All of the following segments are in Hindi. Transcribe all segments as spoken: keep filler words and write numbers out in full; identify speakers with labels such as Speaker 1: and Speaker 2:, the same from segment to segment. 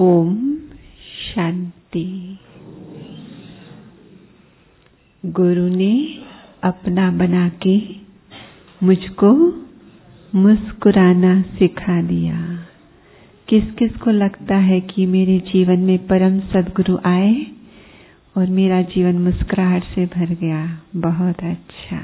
Speaker 1: ओम शांति। गुरु ने अपना बना के मुझको मुस्कुराना सिखा दिया। किस किस को लगता है कि मेरे जीवन में परम सद्गुरु आए और मेरा जीवन मुस्कुराहट से भर गया? बहुत अच्छा।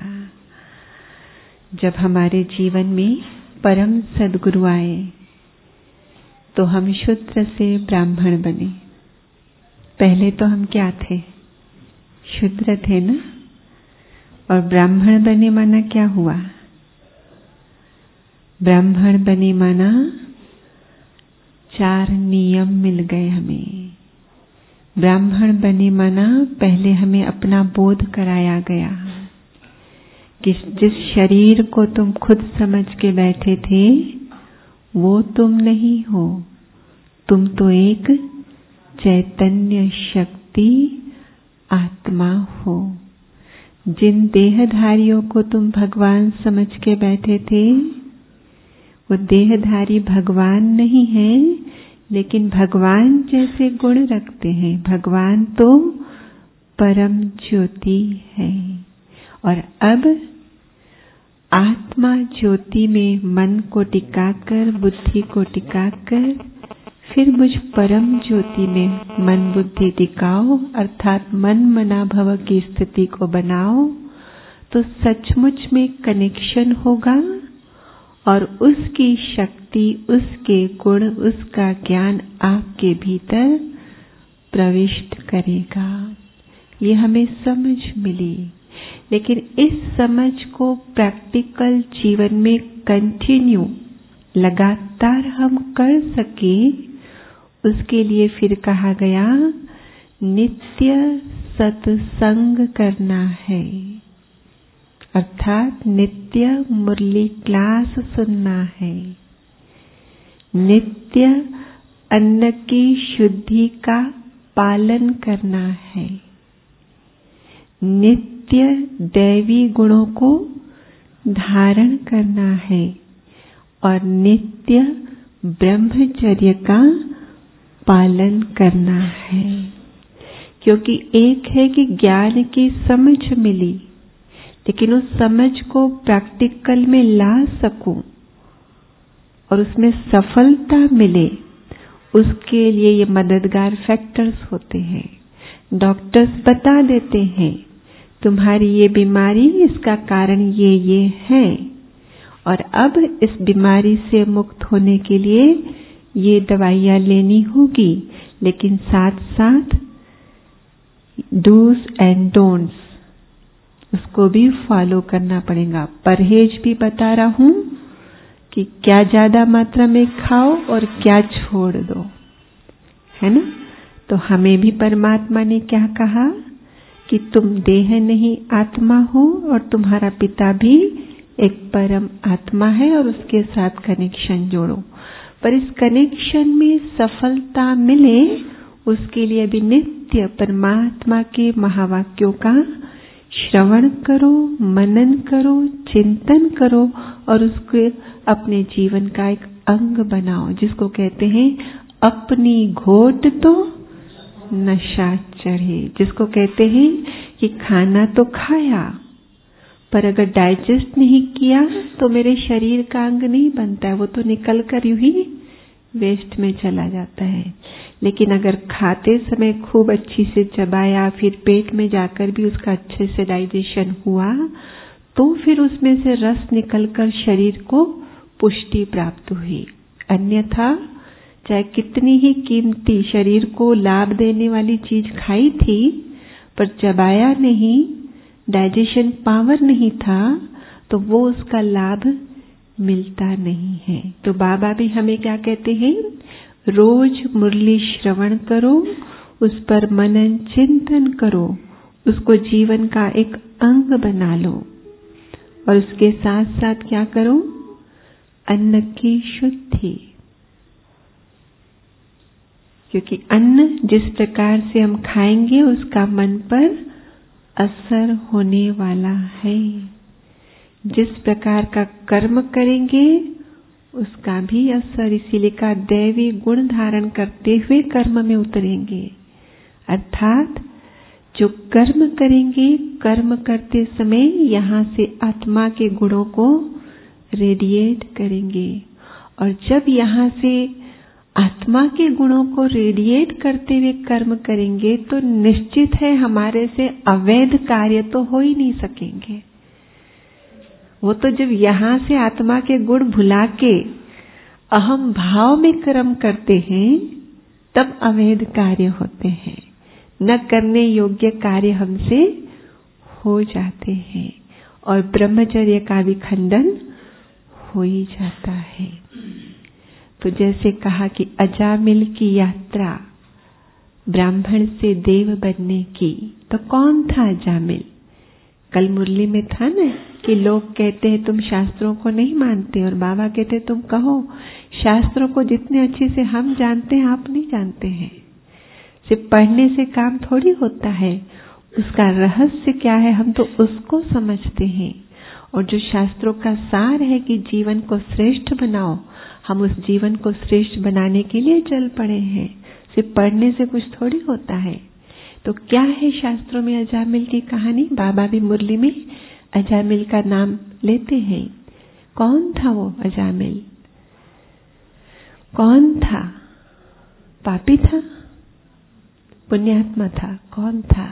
Speaker 1: जब हमारे जीवन में परम सद्गुरु आए तो हम शूद्र से ब्राह्मण बने। पहले तो हम क्या थे? शूद्र थे ना। और ब्राह्मण बने माना क्या हुआ? ब्राह्मण बने माना चार नियम मिल गए हमें। ब्राह्मण बने माना पहले हमें अपना बोध कराया गया कि जिस शरीर को तुम खुद समझ के बैठे थे वो तुम नहीं हो। तुम तो एक चैतन्य शक्ति आत्मा हो। जिन देहधारियों को तुम भगवान समझ के बैठे थे वो देहधारी भगवान नहीं है, लेकिन भगवान जैसे गुण रखते हैं। भगवान तो परम ज्योति है। और अब आत्मा ज्योति में मन को टिकाकर, बुद्धि को टिकाकर फिर मुझ परम ज्योति में मन बुद्धि टिकाओ, अर्थात मन मना भव की स्थिति को बनाओ, तो सचमुच में कनेक्शन होगा और उसकी शक्ति, उसके गुण, उसका ज्ञान आपके भीतर प्रविष्ट करेगा। ये हमें समझ मिली। लेकिन इस समझ को प्रैक्टिकल जीवन में कंटिन्यू लगातार हम कर सके, उसके लिए फिर कहा गया नित्य सत्संग करना है। अर्थात नित्य मुरली क्लास सुनना है। नित्य अन्न की शुद्धि का पालन करना है। नित्य दैवी गुणों को धारण करना है और नित्य ब्रह्मचर्य का पालन करना है। क्योंकि एक है कि ज्ञान की समझ मिली, लेकिन उस समझ को प्रैक्टिकल में ला सकूं और उसमें सफलता मिले, उसके लिए ये मददगार फैक्टर्स होते हैं। डॉक्टर्स बता देते हैं तुम्हारी ये बीमारी, इसका कारण ये ये है और अब इस बीमारी से मुक्त होने के लिए ये दवाइयाँ लेनी होगी, लेकिन साथ साथ डूज एंड डोंट्स उसको भी फॉलो करना पड़ेगा। परहेज भी बता रहा हूं कि क्या ज्यादा मात्रा में खाओ और क्या छोड़ दो, है ना। तो हमें भी परमात्मा ने क्या कहा कि तुम देह नहीं आत्मा हो और तुम्हारा पिता भी एक परम आत्मा है और उसके साथ कनेक्शन जोड़ो। पर इस कनेक्शन में सफलता मिले उसके लिए भी नित्य परमात्मा के महावाक्यों का श्रवण करो, मनन करो, चिंतन करो और उसको अपने जीवन का एक अंग बनाओ, जिसको कहते हैं अपनी घोट तो नशा चढ़े। जिसको कहते हैं कि खाना तो खाया पर अगर डाइजेस्ट नहीं किया तो मेरे शरीर का अंग नहीं बनता है, वो तो निकल कर यूं ही वेस्ट में चला जाता है। लेकिन अगर खाते समय खूब अच्छी से चबाया, फिर पेट में जाकर भी उसका अच्छे से डाइजेशन हुआ, तो फिर उसमें से रस निकलकर शरीर को पुष्टि प्राप्त हुई। अन्यथा चाहे कितनी ही कीमती शरीर को लाभ देने वाली चीज खाई थी पर चबाया नहीं, डाइजेशन पावर नहीं था, तो वो उसका लाभ मिलता नहीं है। तो बाबा भी हमें क्या कहते हैं, रोज मुरली श्रवण करो, उस पर मनन चिंतन करो, उसको जीवन का एक अंग बना लो और उसके साथ साथ क्या करो, अन्न की शुद्धि। क्योंकि अन्न जिस प्रकार से हम खाएंगे उसका मन पर असर होने वाला है। जिस प्रकार का कर्म करेंगे उसका भी असर, इसीलिए का दैवी गुण धारण करते हुए कर्म में उतरेंगे। अर्थात जो कर्म करेंगे, कर्म करते समय यहाँ से आत्मा के गुणों को रेडिएट करेंगे, और जब यहाँ से आत्मा के गुणों को रेडिएट करते हुए कर्म करेंगे तो निश्चित है हमारे से अवैध कार्य तो हो ही नहीं सकेंगे। वो तो जब यहाँ से आत्मा के गुण भुला के अहम भाव में कर्म करते हैं तब अवैध कार्य होते हैं, न करने योग्य कार्य हमसे हो जाते हैं और ब्रह्मचर्य का भी खंडन हो ही जाता है। तो जैसे कहा कि अजामिल की यात्रा ब्राह्मण से देव बनने की, तो कौन था अजामिल? कल मुरली में था ना कि लोग कहते हैं तुम शास्त्रों को नहीं मानते, और बाबा कहते तुम कहो शास्त्रों को जितने अच्छे से हम जानते हैं आप नहीं जानते हैं। सिर्फ पढ़ने से काम थोड़ी होता है, उसका रहस्य क्या है हम तो उसको समझते हैं। और जो शास्त्रों का सार है कि जीवन को श्रेष्ठ बनाओ, हम उस जीवन को श्रेष्ठ बनाने के लिए चल पड़े हैं। सिर्फ पढ़ने से कुछ थोड़ी होता है। तो क्या है शास्त्रों में अजामिल की कहानी? बाबा भी मुरली में अजामिल का नाम लेते हैं। कौन था वो अजामिल? कौन था? पापी था? पुण्यात्मा था? कौन था?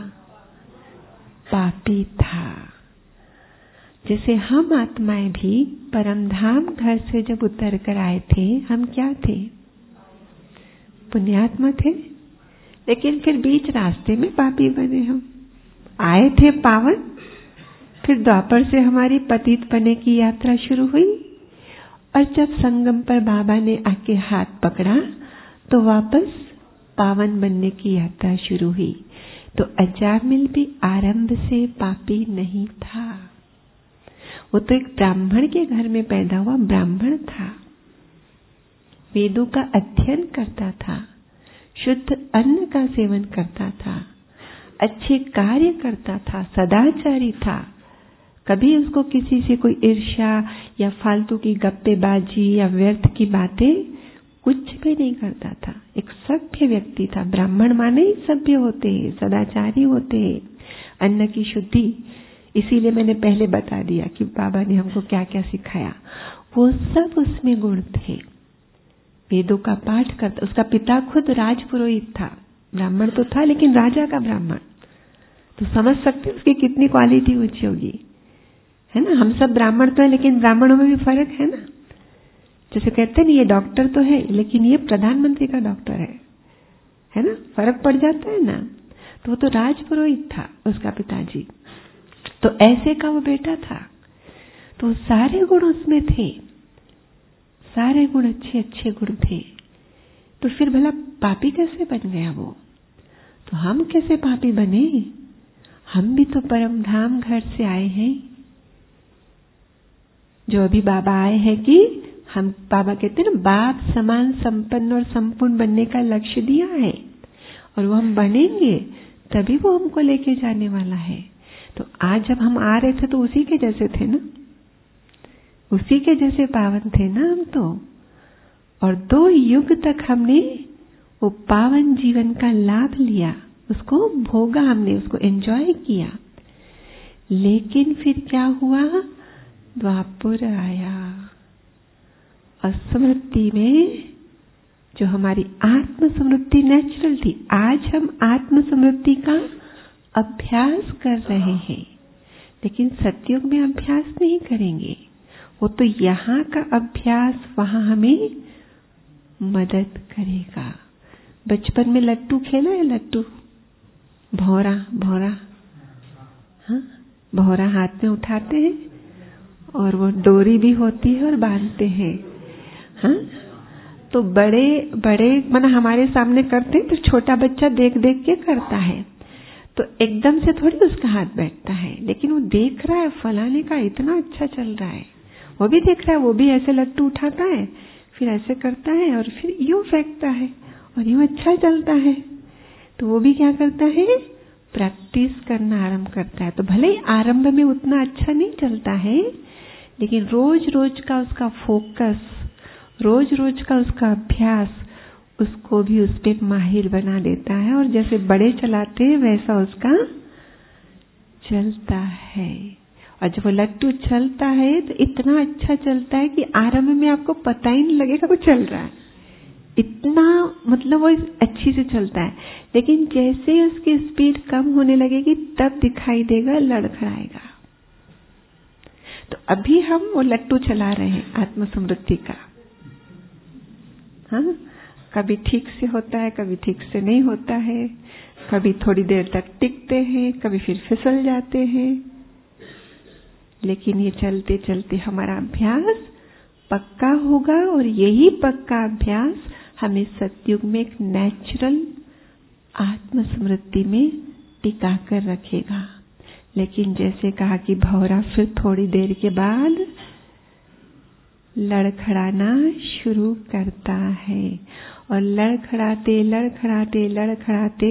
Speaker 1: पापी था। जैसे हम आत्माएं भी परमधाम घर से जब उतर कर आए थे, हम क्या थे? पुण्यात्मा थे, लेकिन फिर बीच रास्ते में पापी बने। हम आए थे पावन, फिर द्वापर से हमारी पतित बने की यात्रा शुरू हुई, और जब संगम पर बाबा ने आके हाथ पकड़ा तो वापस पावन बनने की यात्रा शुरू हुई। तो अजामिल भी आरंभ से पापी नहीं था। वो तो एक ब्राह्मण के घर में पैदा हुआ ब्राह्मण था, वेदों का अध्ययन करता था, शुद्ध अन्न का सेवन करता था, अच्छे कार्य करता था, सदाचारी था। कभी उसको किसी से कोई ईर्ष्या या फालतू की गप्पेबाजी या व्यर्थ की बातें कुछ भी नहीं करता था। एक सभ्य व्यक्ति था। ब्राह्मण माने ही सभ्य होते हैं, सदाचारी होते हैं, अन्न की शुद्धि। इसीलिए मैंने पहले बता दिया कि बाबा ने हमको क्या क्या सिखाया, वो सब उसमें गुण थे। वेदों का पाठ करता, उसका पिता खुद राजपुरोहित था, ब्राह्मण तो था लेकिन राजा का ब्राह्मण। तो समझ सकते उसकी कितनी क्वालिटी ऊंची होगी, है ना। हम सब ब्राह्मण तो है लेकिन ब्राह्मणों में भी फर्क है ना। जैसे कहते हैं ये डॉक्टर तो है लेकिन ये प्रधानमंत्री का डॉक्टर है, है ना, फर्क पड़ जाता है ना। तो वो तो राजपुरोहित था उसका पिताजी, तो ऐसे का वो बेटा था। तो सारे गुण उसमें थे, सारे गुण अच्छे अच्छे गुण थे। तो फिर भला पापी कैसे बन गया वो? तो हम कैसे पापी बने? हम भी तो परम धाम घर से आए हैं। जो अभी बाबा आए हैं कि हम, बाबा कहते हैं ना, बाप समान संपन्न और संपूर्ण बनने का लक्ष्य दिया है, और वो हम बनेंगे तभी वो हमको लेके जाने वाला है। तो आज जब हम आ रहे थे तो उसी के जैसे थे ना, उसी के जैसे पावन थे ना हम तो। और दो युग तक हमने वो पावन जीवन का लाभ लिया, उसको भोगा, हमने उसको एंजॉय किया। लेकिन फिर क्या हुआ? द्वापर आया, स्मृति में जो हमारी आत्म स्मृति नेचुरल थी, आज हम आत्म स्मृति का अभ्यास कर रहे हैं, लेकिन सतयुग में अभ्यास नहीं करेंगे। वो तो यहाँ का अभ्यास वहां हमें मदद करेगा। बचपन में लट्टू खेला है? लट्टू, भौरा, भौरा, हाँ, भौरा हाथ में उठाते हैं और वो डोरी भी होती है और बांधते हैं, हाँ। तो बड़े बड़े माना हमारे सामने करते हैं तो छोटा बच्चा देख देख के करता है, तो एकदम से थोड़ी उसका हाथ बैठता है, लेकिन वो देख रहा है फलाने का इतना अच्छा चल रहा है, वो भी देख रहा है, वो भी ऐसे लट्टू उठाता है, फिर ऐसे करता है और फिर यूं फेंकता है और यूं अच्छा चलता है। तो वो भी क्या करता है? प्रैक्टिस करना आरंभ करता है। तो भले ही आरंभ में उतना अच्छा नहीं चलता है, लेकिन रोज रोज का उसका फोकस, रोज रोज का उसका अभ्यास उसको भी उस पे माहिर बना देता है, और जैसे बड़े चलाते हैं वैसा उसका चलता है। और जब वो लट्टू चलता है तो इतना अच्छा चलता है कि आरंभ में आपको पता ही नहीं लगेगा वो चल रहा है, इतना मतलब वो अच्छी से चलता है। लेकिन जैसे ही उसकी स्पीड कम होने लगेगी तब दिखाई देगा लड़खड़ाएगा। तो अभी हम वो लट्टू चला रहे हैं आत्मस्मृति का। हाँ, कभी ठीक से होता है, कभी ठीक से नहीं होता है, कभी थोड़ी देर तक टिकते हैं, कभी फिर फिसल जाते हैं। लेकिन ये चलते चलते हमारा अभ्यास पक्का होगा, और यही पक्का अभ्यास हमें सतयुग में एक नेचुरल आत्मस्मृति में टिका कर रखेगा। लेकिन जैसे कहा कि भौरा फिर थोड़ी देर के बाद लड़खड़ाना शुरू करता है, और लड़खड़ाते लड़खड़ाते लड़खड़ाते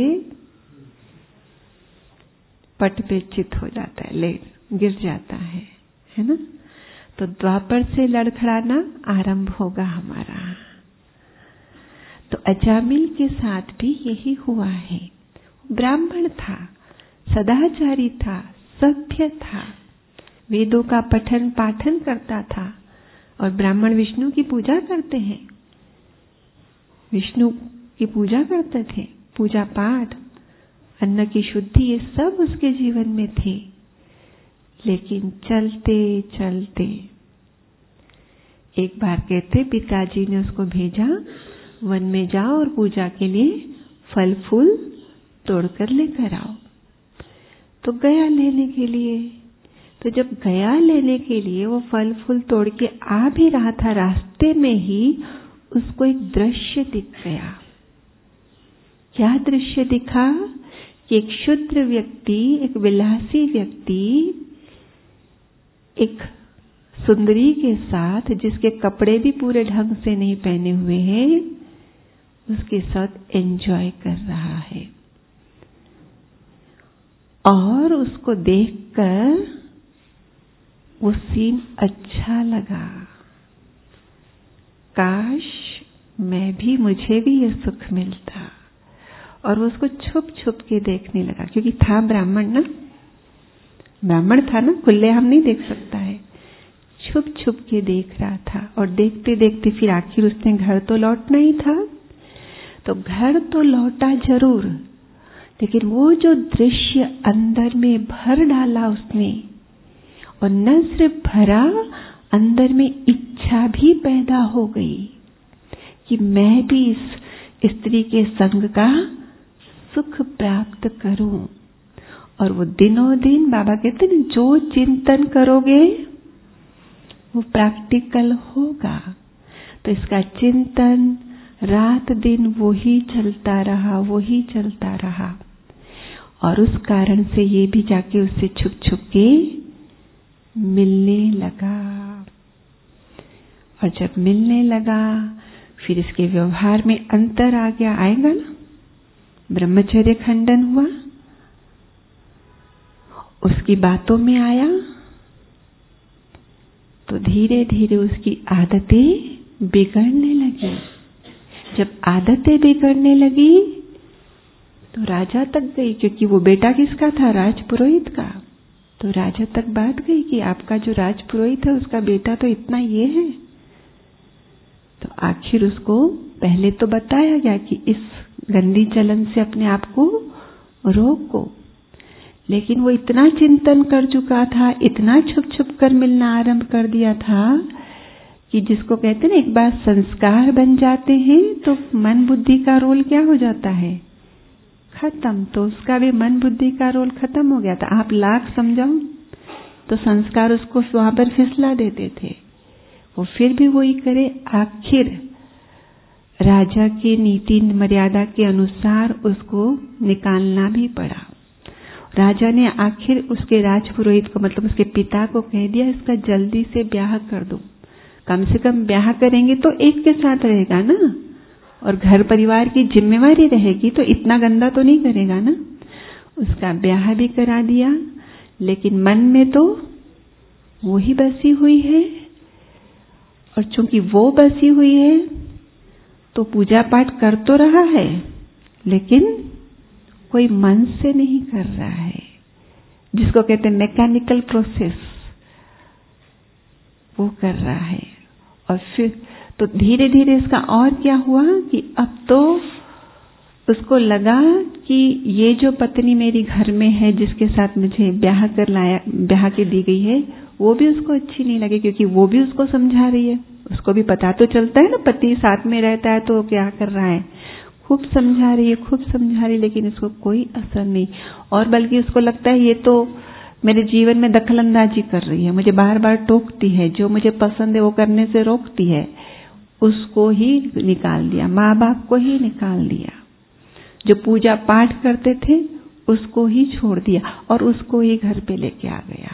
Speaker 1: पट पे चित हो जाता है, ले गिर जाता है, है ना। तो द्वापर से लड़खड़ाना आरंभ होगा हमारा। तो अजामिल के साथ भी यही हुआ है। ब्राह्मण था, सदाचारी था, सभ्य था, वेदों का पठन पाठन करता था, और ब्राह्मण विष्णु की पूजा करते हैं, विष्णु की पूजा करते थे, पूजा पाठ, अन्न की शुद्धि, ये सब उसके जीवन में थे। लेकिन चलते चलते एक बार कहते पिताजी ने उसको भेजा, वन में जाओ और पूजा के लिए फल फूल तोड़कर लेकर आओ। तो गया लेने के लिए। तो जब गया लेने के लिए वो फल फूल तोड़ के आ भी रहा था, रास्ते में ही उसको एक दृश्य दिख गया। क्या दृश्य दिखा कि एक शुद्र व्यक्ति, एक विलासी व्यक्ति एक सुंदरी के साथ, जिसके कपड़े भी पूरे ढंग से नहीं पहने हुए हैं, उसके साथ एंजॉय कर रहा है। और उसको देखकर वो सीन अच्छा लगा। काश मैं भी, मुझे भी ये सुख मिलता। और वो उसको छुप छुप के देखने लगा, क्योंकि था ब्राह्मण ना, ब्राह्मण था ना, खुले हम नहीं देख सकता है, छुप छुप के देख रहा था। और देखते देखते फिर आखिर उसने घर तो लौटना ही था। तो घर तो लौटा जरूर, लेकिन वो जो दृश्य अंदर में भर डाला उसने, और न सिर्फ भरा, अंदर में इच्छा भी पैदा हो गई कि मैं भी इस स्त्री के संग का सुख प्राप्त करूं। और वो दिनों दिन, बाबा कहते हैं जो चिंतन करोगे वो प्रैक्टिकल होगा। तो इसका चिंतन रात दिन वो ही चलता रहा, वो ही चलता रहा। और उस कारण से ये भी जाके उससे छुप छुप के मिलने लगा। और जब मिलने लगा, फिर इसके व्यवहार में अंतर आ गया, आएगा ना, ब्रह्मचर्य खंडन हुआ, उसकी बातों में आया। तो धीरे धीरे उसकी आदतें बिगड़ने लगी। जब आदतें बिगड़ने लगी तो राजा तक गई, क्योंकि वो बेटा किसका था, राजपुरोहित का। तो राजा तक बात गई कि आपका जो राजपुरोहित है उसका बेटा तो इतना ये है। तो आखिर उसको पहले तो बताया गया कि इस गंदी चलन से अपने आप को रोको। लेकिन वो इतना चिंतन कर चुका था, इतना छुप छुप कर मिलना आरंभ कर दिया था कि जिसको कहते हैं ना, एक बार संस्कार बन जाते हैं तो मन बुद्धि का रोल क्या हो जाता है, खत्म। तो उसका भी मन बुद्धि का रोल खत्म हो गया था। आप लाख समझाओ तो संस्कार उसको वहां पर फिसला देते थे, वो फिर भी वही करे। आखिर राजा की नीति मर्यादा के अनुसार उसको निकालना भी पड़ा। राजा ने आखिर उसके राजपुरोहित को, मतलब उसके पिता को कह दिया, इसका जल्दी से ब्याह कर दो। कम से कम ब्याह करेंगे तो एक के साथ रहेगा ना, और घर परिवार की जिम्मेवारी रहेगी, तो इतना गंदा तो नहीं करेगा ना। उसका ब्याह भी करा दिया, लेकिन मन में तो वही बसी हुई है। और चूंकि वो बसी हुई है तो पूजा पाठ कर तो रहा है, लेकिन कोई मन से नहीं कर रहा है, जिसको कहते हैं मैकेनिकल प्रोसेस, वो कर रहा है। और फिर तो धीरे धीरे इसका और क्या हुआ कि अब तो उसको लगा कि ये जो पत्नी मेरी घर में है, जिसके साथ मुझे ब्याह कर लाया, ब्याह के दी गई है, वो भी उसको अच्छी नहीं लगी, क्योंकि वो भी उसको समझा रही है। उसको भी पता तो चलता है ना, पति साथ में रहता है तो क्या कर रहा है, खूब समझा रही है, खूब समझा रही है, लेकिन इसको कोई असर नहीं। और बल्कि उसको लगता है ये तो मेरे जीवन में दखलंदाजी कर रही है, मुझे बार बार टोकती है, जो मुझे पसंद है वो करने से रोकती है। उसको ही निकाल दिया, माँ बाप को ही निकाल दिया, जो पूजा पाठ करते थे उसको ही छोड़ दिया और उसको ही घर पे लेके आ गया।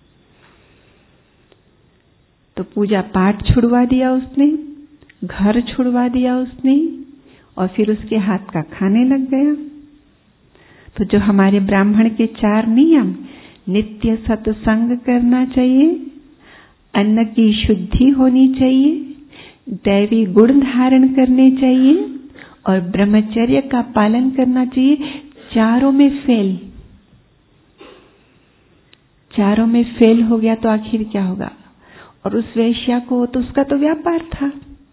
Speaker 1: तो पूजा पाठ छुड़वा दिया उसने, घर छुड़वा दिया उसने, और फिर उसके हाथ का खाने लग गया। तो जो हमारे ब्राह्मण के चार नियम, नित्य सत्संग करना चाहिए, अन्न की शुद्धि होनी चाहिए, दैवी गुण धारण करने चाहिए और ब्रह्मचर्य का पालन करना चाहिए, चारों में फेल चारों में फेल हो गया तो आखिर क्या होगा। और उस वैश्या को तो उसका तो व्यापार था,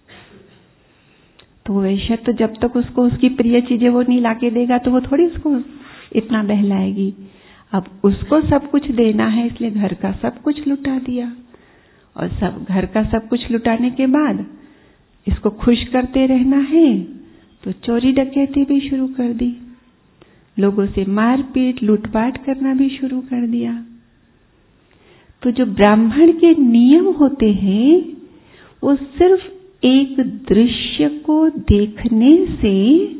Speaker 1: तो वैश्या तो जब तक उसको उसकी प्रिय चीजें वो नहीं लाके देगा तो वो थोड़ी उसको इतना बहलाएगी। अब उसको सब कुछ देना है, इसलिए घर का सब कुछ लुटा दिया। और सब घर का सब कुछ लुटाने के बाद इसको खुश करते रहना है तो चोरी डकैती भी शुरू कर दी, लोगों से मारपीट लूटपाट करना भी शुरू कर दिया। तो जो ब्राह्मण के नियम होते हैं वो सिर्फ एक दृश्य को देखने से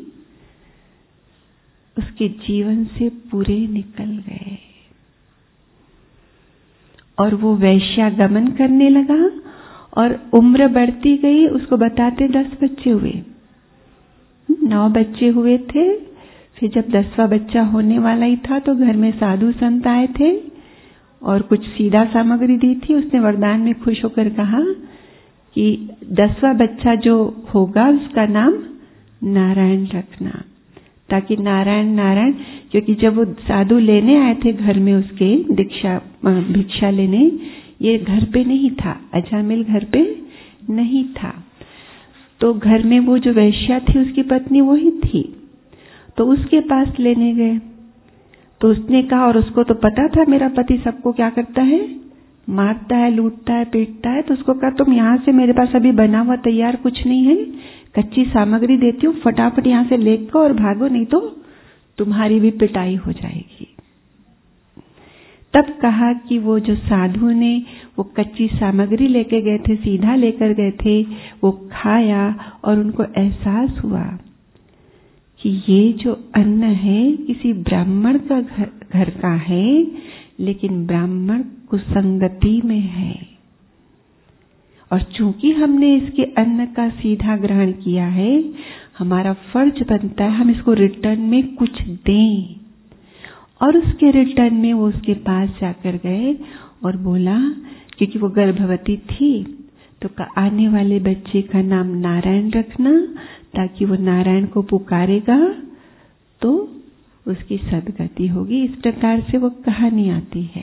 Speaker 1: उसके जीवन से पूरे निकल गए। और वो वैश्यागमन करने लगा और उम्र बढ़ती गई। उसको बताते दस बच्चे हुए, नौ बच्चे हुए थे। फिर जब दसवां बच्चा होने वाला ही था तो घर में साधु संत आए थे और कुछ सीधा सामग्री दी थी। उसने वरदान में खुश होकर कहा कि दसवां बच्चा जो होगा उसका नाम नारायण रखना, ताकि नारायण नारायण, क्योंकि जब वो साधु लेने आए थे घर में उसके दीक्षा भिक्षा लेने, ये घर पे नहीं था, अजामिल घर पे नहीं था। तो घर में वो जो वैश्या थी उसकी पत्नी वही थी, तो उसके पास लेने गए। तो उसने कहा, और उसको तो पता था मेरा पति सबको क्या करता है, मारता है, लूटता है, पीटता है। तो उसको कहा तुम यहाँ से, मेरे पास अभी बना हुआ तैयार कुछ नहीं है, कच्ची सामग्री देती हूँ, फटाफट यहाँ से लेकर और भागो, नहीं तो तुम्हारी भी पिटाई हो जाएगी। तब कहा कि वो जो साधु ने वो कच्ची सामग्री लेके गए थे, सीधा लेकर गए थे, वो खाया और उनको एहसास हुआ कि ये जो अन्न है किसी ब्राह्मण का घर, घर का है, लेकिन ब्राह्मण कुसंगति में है। और चूंकि हमने इसके अन्न का सीधा ग्रहण किया है, हमारा फर्ज बनता है हम इसको रिटर्न में कुछ दें। और उसके रिटर्न में वो उसके पास जाकर गए और बोला, क्योंकि वो गर्भवती थी, तो आने वाले बच्चे का नाम नारायण रखना, ताकि वो नारायण को पुकारेगा तो उसकी सदगति होगी। इस प्रकार से वो कहानी आती है।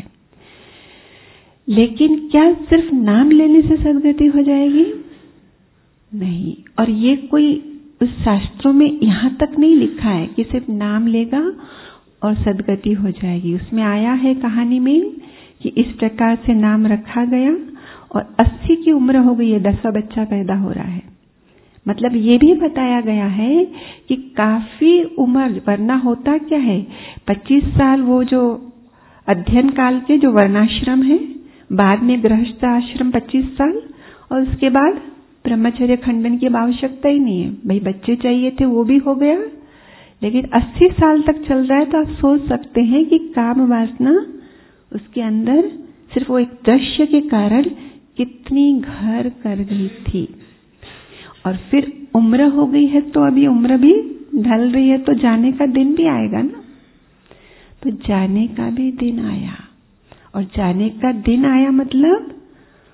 Speaker 1: लेकिन क्या सिर्फ नाम लेने से सदगति हो जाएगी? नहीं। और ये कोई उस शास्त्रों में यहां तक नहीं लिखा है कि सिर्फ नाम लेगा और सदगति हो जाएगी। उसमें आया है कहानी में कि इस प्रकार से नाम रखा गया और अस्सी की उम्र हो गई है, दसवां बच्चा पैदा हो रहा है। मतलब ये भी बताया गया है कि काफी उम्र, वरना होता क्या है, पच्चीस साल वो जो अध्ययन काल के जो वर्णाश्रम है, बाद में गृहस्थ आश्रम पच्चीस साल, और उसके बाद ब्रह्मचर्य खंडन की आवश्यकता ही नहीं है। भाई बच्चे चाहिए थे वो भी हो गया, लेकिन अस्सी साल तक चल रहा है। तो आप सोच सकते हैं कि काम वासना उसके अंदर सिर्फ वो एक दृश्य के कारण कितनी घर कर गई थी। और फिर उम्र हो गई है तो अभी उम्र भी ढल रही है, तो जाने का दिन भी आएगा ना। तो जाने का भी दिन आया, और जाने का दिन आया मतलब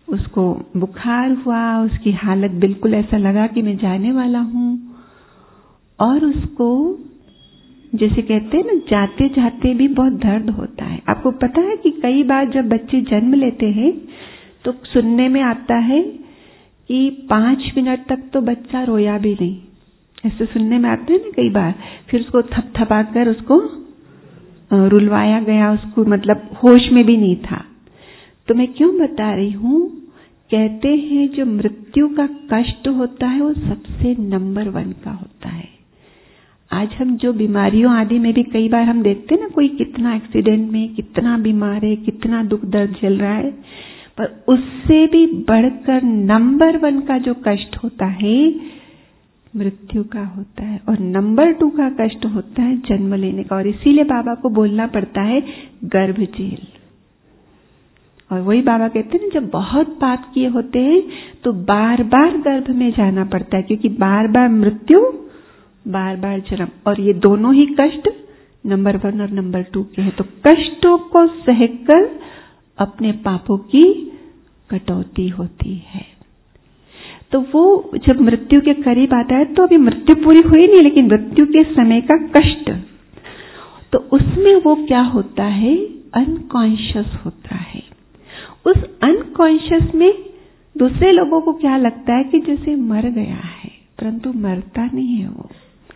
Speaker 1: उसको बुखार हुआ, उसकी हालत बिल्कुल ऐसा लगा कि मैं जाने वाला हूं, और उसको जैसे कहते हैं ना, जाते जाते भी बहुत दर्द होता है। आपको पता है कि कई बार जब बच्चे जन्म लेते हैं तो सुनने में आता है कि पांच मिनट तक तो बच्चा रोया भी नहीं, ऐसे सुनने में आता है ना कई बार। फिर उसको थपथपा कर उसको रुलवाया गया, उसको मतलब होश में भी नहीं था। तो मैं क्यों बता रही हूं, कहते हैं जो मृत्यु का कष्ट होता है वो सबसे नंबर वन का होता है। आज हम जो बीमारियों आदि में भी कई बार हम देखते हैं ना, कोई कितना एक्सीडेंट में कितना बीमार है, कितना दुख दर्द झेल रहा है, पर उससे भी बढ़कर नंबर वन का जो कष्ट होता है मृत्यु का होता है, और नंबर टू का कष्ट होता है जन्म लेने का। और इसीलिए बाबा को बोलना पड़ता है गर्भ जेल। और वही बाबा कहते हैं ना, जब बहुत पाप किए होते हैं तो बार बार गर्भ में जाना पड़ता है, क्योंकि बार बार मृत्यु, बार बार जन्म, और ये दोनों ही कष्ट नंबर वन और नंबर टू के हैं। तो कष्टों को सहकर अपने पापों की कटौती होती है। तो वो जब मृत्यु के करीब आता है, तो अभी मृत्यु पूरी हुई नहीं, लेकिन मृत्यु के समय का कष्ट, तो उसमें वो क्या होता है, अनकॉन्शियस होता है। उस अनकॉन्शियस में दूसरे लोगों को क्या लगता है कि जैसे मर गया है, परंतु मरता नहीं है, वो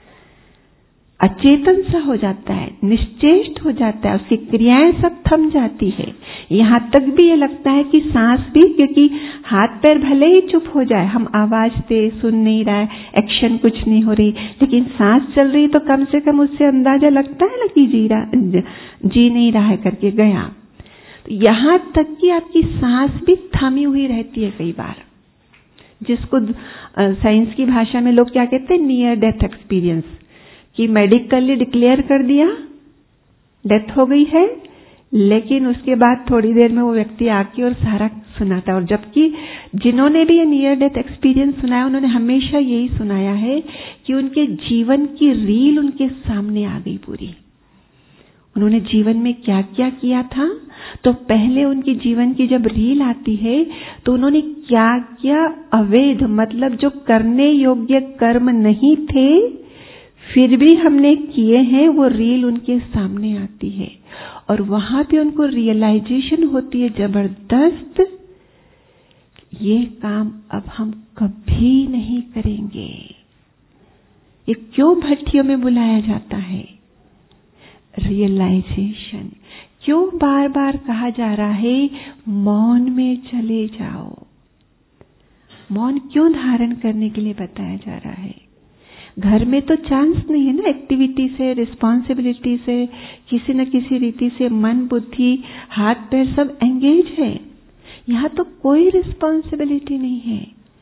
Speaker 1: अचेतन सा हो जाता है, निश्चेष्ट हो जाता है, उसकी क्रियाएं सब थम जाती है। यहां तक भी ये लगता है कि सांस भी, क्योंकि हाथ पैर भले ही चुप हो जाए, हम आवाज दे, सुन नहीं रहा है, एक्शन कुछ नहीं हो रही, लेकिन सांस चल रही तो कम से कम उससे अंदाजा लगता है ना कि जी रहा, जी नहीं रहा है करके गया। तो यहां तक कि आपकी सांस भी थमी हुई रहती है कई बार, जिसको साइंस की भाषा में लोग क्या कहते हैं, नियर डेथ एक्सपीरियंस, कि मेडिकली डिक्लेयर कर दिया डेथ हो गई है, लेकिन उसके बाद थोड़ी देर में वो व्यक्ति आके और सारा सुनाता है। और जबकि जिन्होंने भी ये नियर डेथ एक्सपीरियंस सुनाया, उन्होंने हमेशा यही सुनाया है कि उनके जीवन की रील उनके सामने आ गई पूरी। उन्होंने जीवन में क्या क्या किया था, तो पहले उनकी जीवन की जब रील आती है तो उन्होंने क्या क्या अवैध, मतलब जो करने योग्य कर्म नहीं थे फिर भी हमने किए हैं, वो रील उनके सामने आती है। और वहां पे उनको रियलाइजेशन होती है जबरदस्त, ये काम अब हम कभी नहीं करेंगे। ये क्यों भट्टियों में बुलाया जाता है, रियलाइजेशन। क्यों बार बार कहा जा रहा है मौन में चले जाओ, मौन क्यों धारण करने के लिए बताया जा रहा है। घर में तो चांस नहीं है ना, एक्टिविटी से, रिस्पॉन्सिबिलिटी से, किसी न किसी रीति से मन बुद्धि हाथ पैर सब एंगेज है। यहां तो कोई रिस्पॉन्सिबिलिटी नहीं है।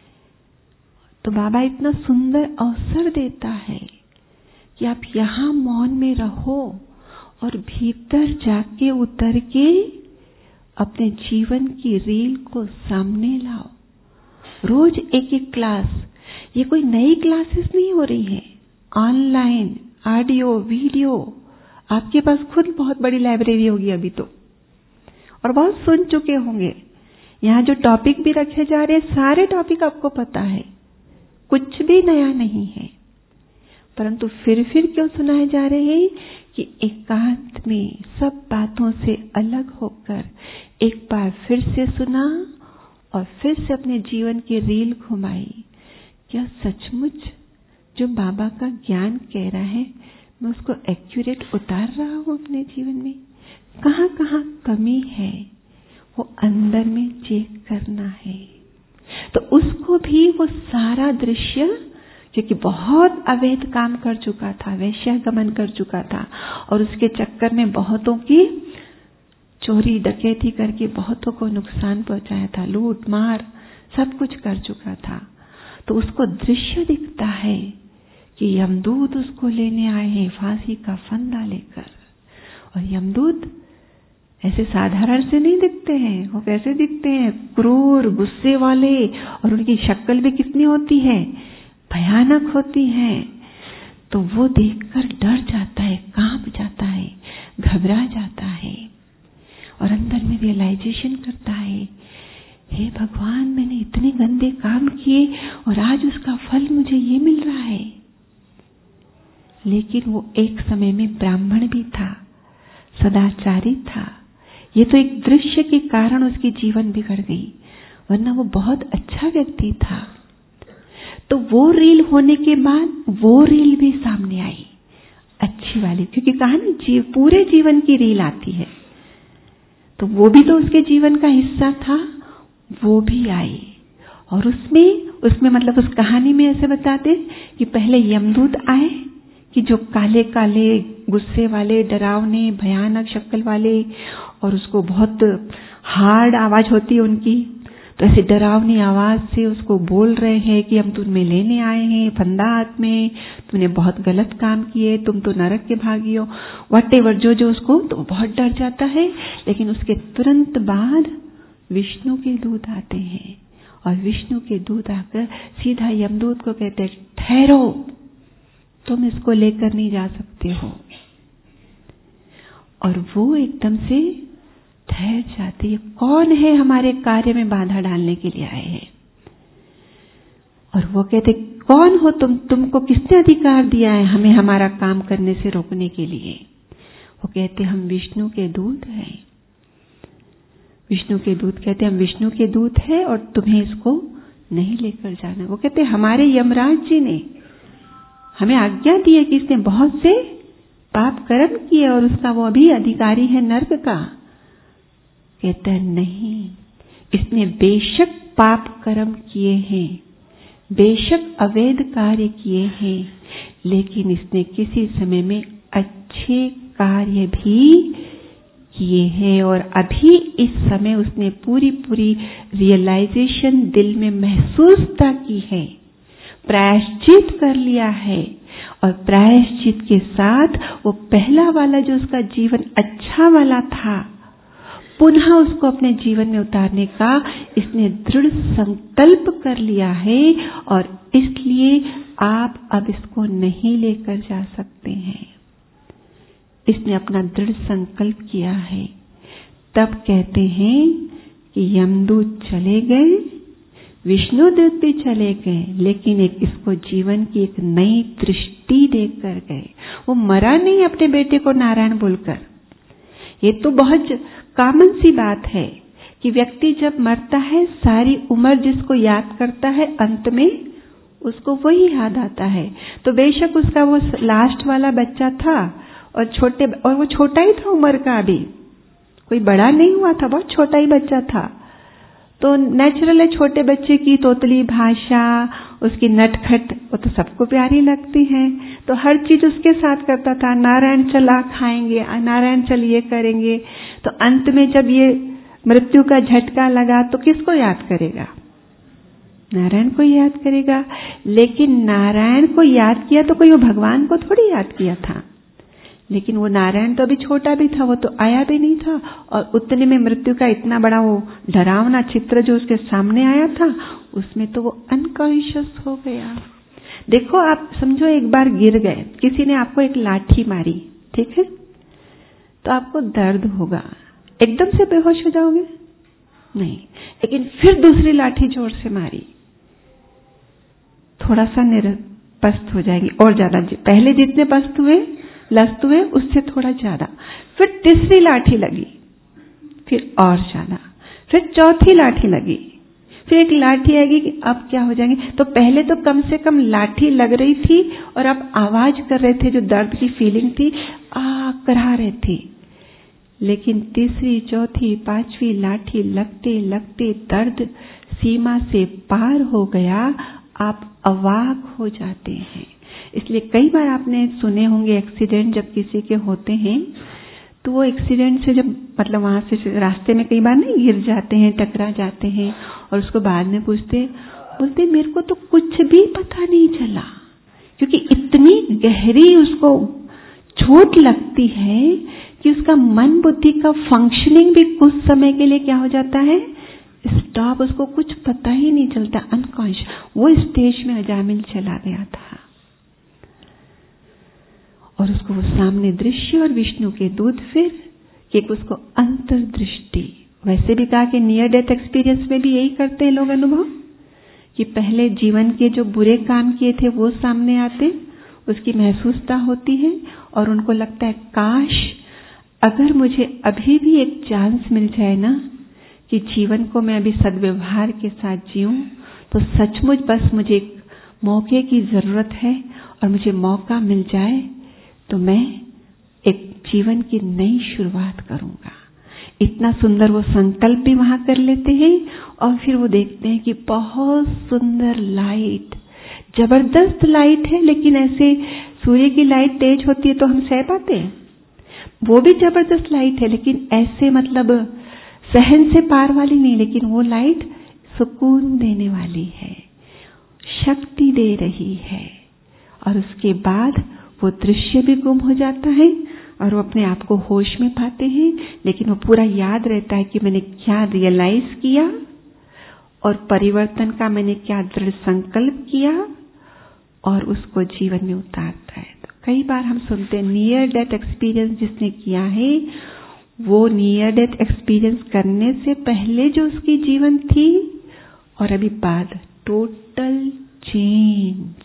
Speaker 1: तो बाबा इतना सुंदर अवसर देता है कि आप यहां मौन में रहो और भीतर जाके उतर के अपने जीवन की रील को सामने लाओ। रोज एक एक क्लास, ये कोई नई क्लासेस नहीं हो रही है, ऑनलाइन ऑडियो वीडियो, आपके पास खुद बहुत बड़ी लाइब्रेरी होगी अभी तो, और बहुत सुन चुके होंगे। यहाँ जो टॉपिक भी रखे जा रहे हैं सारे टॉपिक आपको पता है, कुछ भी नया नहीं है, परंतु फिर फिर क्यों सुनाए जा रहे हैं कि एकांत में सब बातों से अलग होकर एक बार फिर से सुना और फिर से अपने जीवन की रील घुमाई। क्या सचमुच जो बाबा का ज्ञान कह रहा है मैं उसको एक्यूरेट उतार रहा हूं अपने जीवन में? कहां कहां कमी है वो अंदर में चेक करना है। तो उसको भी वो सारा दृश्य, क्योंकि बहुत अवैध काम कर चुका था, वैश्यागमन कर चुका था, और उसके चक्कर में बहुतों की चोरी डकैती करके बहुतों को नुकसान पहुंचाया था, लूट मार सब कुछ कर चुका था। तो उसको दृश्य दिखता है कि यमदूत उसको लेने आए हैं फांसी का फंदा लेकर, और यमदूत ऐसे साधारण से नहीं दिखते हैं, वो कैसे दिखते हैं, क्रूर गुस्से वाले, और उनकी शक्ल भी कितनी होती है, भयानक होती है। तो वो देखकर डर जाता है, कांप जाता है, घबरा जाता है, और अंदर में रियलाइजेशन करता है, हे भगवान, मैंने इतने गंदे काम किए और आज उसका फल मुझे ये मिल रहा है। लेकिन वो एक समय में ब्राह्मण भी था, सदाचारी था। ये तो एक दृश्य के कारण उसकी जीवन बिगड़ गई, वरना वो बहुत अच्छा व्यक्ति था। तो वो रील होने के बाद वो रील भी सामने आई, अच्छी वाली, क्योंकि कहा ना जीव पूरे जीवन की रील आती है, तो वो भी तो उसके जीवन का हिस्सा था, वो भी आई। और उसमें उसमें मतलब उस कहानी में ऐसे बताते कि पहले यमदूत आए कि जो काले काले गुस्से वाले, डरावने, भयानक शक्ल वाले, और उसको बहुत हार्ड आवाज होती है उनकी, तो ऐसे डरावनी आवाज से उसको बोल रहे हैं कि हम तुम्हें लेने आए हैं, फंदा हाथ में, तुमने बहुत गलत काम किए, तुम तो नरक के भागी हो, वट एवर, जो जो उसको तो बहुत डर जाता है। लेकिन उसके तुरंत बाद विष्णु के दूत आते हैं, और विष्णु के दूत आकर सीधा यमदूत को कहते हैं, ठहरो, तुम इसको लेकर नहीं जा सकते हो। और वो एकदम से ठहर जाती है। कौन है हमारे कार्य में बाधा डालने के लिए आए हैं? और वो कहते, कौन हो तुम? तुमको किसने अधिकार दिया है हमें हमारा काम करने से रोकने के लिए? वो कहते, हम विष्णु के दूत हैं। विष्णु के दूत कहते, हम विष्णु के दूत हैं और तुम्हें इसको नहीं लेकर जाना। वो कहते, हमारे यमराज जी ने हमें आज्ञा दी है कि इसने बहुत से पाप कर्म किए और उसका वो अभी अधिकारी है नर्क का। कहता है, नहीं, इसने बेशक पाप कर्म किए हैं, बेशक अवैध कार्य किए हैं, लेकिन इसने किसी समय में अच्छे कार्य भी किए हैं। और अभी इस समय उसने पूरी पूरी रियलाइजेशन दिल में महसूसता की है, प्रायश्चित कर लिया है। और प्रायश्चित के साथ वो पहला वाला जो उसका जीवन अच्छा वाला था, पुनः उसको अपने जीवन में उतारने का इसने दृढ़ संकल्प कर लिया है। और इसलिए आप अब इसको नहीं लेकर जा सकते हैं। इसने अपना दृढ़ संकल्प किया है। तब कहते हैं कि यमदूत चले गए, विष्णुदूत भी चले गए, लेकिन एक इसको जीवन की एक नई दृष्टि देकर गए। वो मरा नहीं अपने बेटे को नारायण बोलकर। ये तो बहुत कॉमन सी बात है कि व्यक्ति जब मरता है, सारी उम्र जिसको याद करता है, अंत में उसको वही याद आता है। तो बेशक उसका वो लास्ट वाला बच्चा था और छोटे और वो छोटा ही था उम्र का, अभी कोई बड़ा नहीं हुआ था, बहुत छोटा ही बच्चा था। तो नेचुरल है, छोटे बच्चे की तोतली भाषा, उसकी नटखट, वो तो सबको प्यारी लगती है। तो हर चीज उसके साथ करता था। नारायण चला खाएंगे, नारायण चल ये करेंगे। तो अंत में जब ये मृत्यु का झटका लगा तो किसको याद करेगा? नारायण को याद करेगा। लेकिन नारायण को याद किया तो कोई वो भगवान को थोड़ी याद किया था। लेकिन वो नारायण तो अभी छोटा भी था, वो तो आया भी नहीं था। और उतने में मृत्यु का इतना बड़ा वो डरावना चित्र जो उसके सामने आया था, उसमें तो वो अनकॉन्शियस हो गया। देखो, आप समझो एक बार गिर गए, किसी ने आपको एक लाठी मारी, ठीक है, तो आपको दर्द होगा, एकदम से बेहोश हो जाओगे? नहीं। लेकिन फिर दूसरी लाठी जोर से मारी, थोड़ा सा निरपस्त हो जाएंगे और ज्यादा, पहले जितने पस्त हुए लस्त हुए उससे थोड़ा ज्यादा। फिर तीसरी लाठी लगी, फिर और ज्यादा, फिर चौथी लाठी लगी, फिर एक लाठी आएगी कि अब क्या हो जाएंगे। तो पहले तो कम से कम लाठी लग रही थी और अब आवाज कर रहे थे, जो दर्द की फीलिंग थी, आ करा रहे थे। लेकिन तीसरी, चौथी, पांचवी लाठी लगते लगते दर्द सीमा से पार हो गया, आप अवाक हो जाते हैं। इसलिए कई बार आपने सुने होंगे एक्सीडेंट जब किसी के होते हैं, तो वो एक्सीडेंट से जब मतलब वहां से रास्ते में कई बार नहीं गिर जाते हैं, टकरा जाते हैं, और उसको बाद में पूछते, बोलते मेरे को तो कुछ भी पता नहीं चला, क्योंकि इतनी गहरी उसको चोट लगती है कि उसका मन बुद्धि का फंक्शनिंग भी कुछ समय के लिए क्या हो जाता है, स्टॉप। उसको कुछ पता ही नहीं चलता, अनकॉन्शियस वो स्टेज में अजामिल चला गया था। और उसको वो सामने दृश्य और विष्णु के दूत फिर कि उसको अंतर्दृष्टि, वैसे भी कहा कि नियर डेथ एक्सपीरियंस में भी यही करते हैं लोग अनुभव, कि पहले जीवन के जो बुरे काम किए थे वो सामने आते, उसकी महसूसता होती है और उनको लगता है काश अगर मुझे अभी भी एक चांस मिल जाए ना कि जीवन को मैं अभी सद्व्यवहार के साथ जीऊं, तो सचमुच बस मुझे एक मौके की जरूरत है और मुझे मौका मिल जाए तो मैं एक जीवन की नई शुरुआत करूंगा। इतना सुंदर वो संकल्प भी वहां कर लेते हैं और फिर वो देखते हैं कि बहुत सुंदर लाइट, जबरदस्त लाइट है, लेकिन ऐसे सूर्य की लाइट तेज होती है तो हम सह पाते हैं, वो भी जबरदस्त लाइट है, लेकिन ऐसे मतलब सहन से पार वाली नहीं, लेकिन वो लाइट सुकून देने वाली है, शक्ति दे रही है। और उसके बाद वो दृश्य भी गुम हो जाता है और वो अपने आप को होश में पाते हैं, लेकिन वो पूरा याद रहता है कि मैंने क्या रियलाइज किया और परिवर्तन का मैंने क्या दृढ़ संकल्प किया और उसको जीवन में उतारता है। तो कई बार हम सुनते हैं नियर डेथ एक्सपीरियंस जिसने किया है, वो नियर डेथ एक्सपीरियंस करने से पहले जो उसकी जीवन थी और अभी बाद, टोटल चेंज।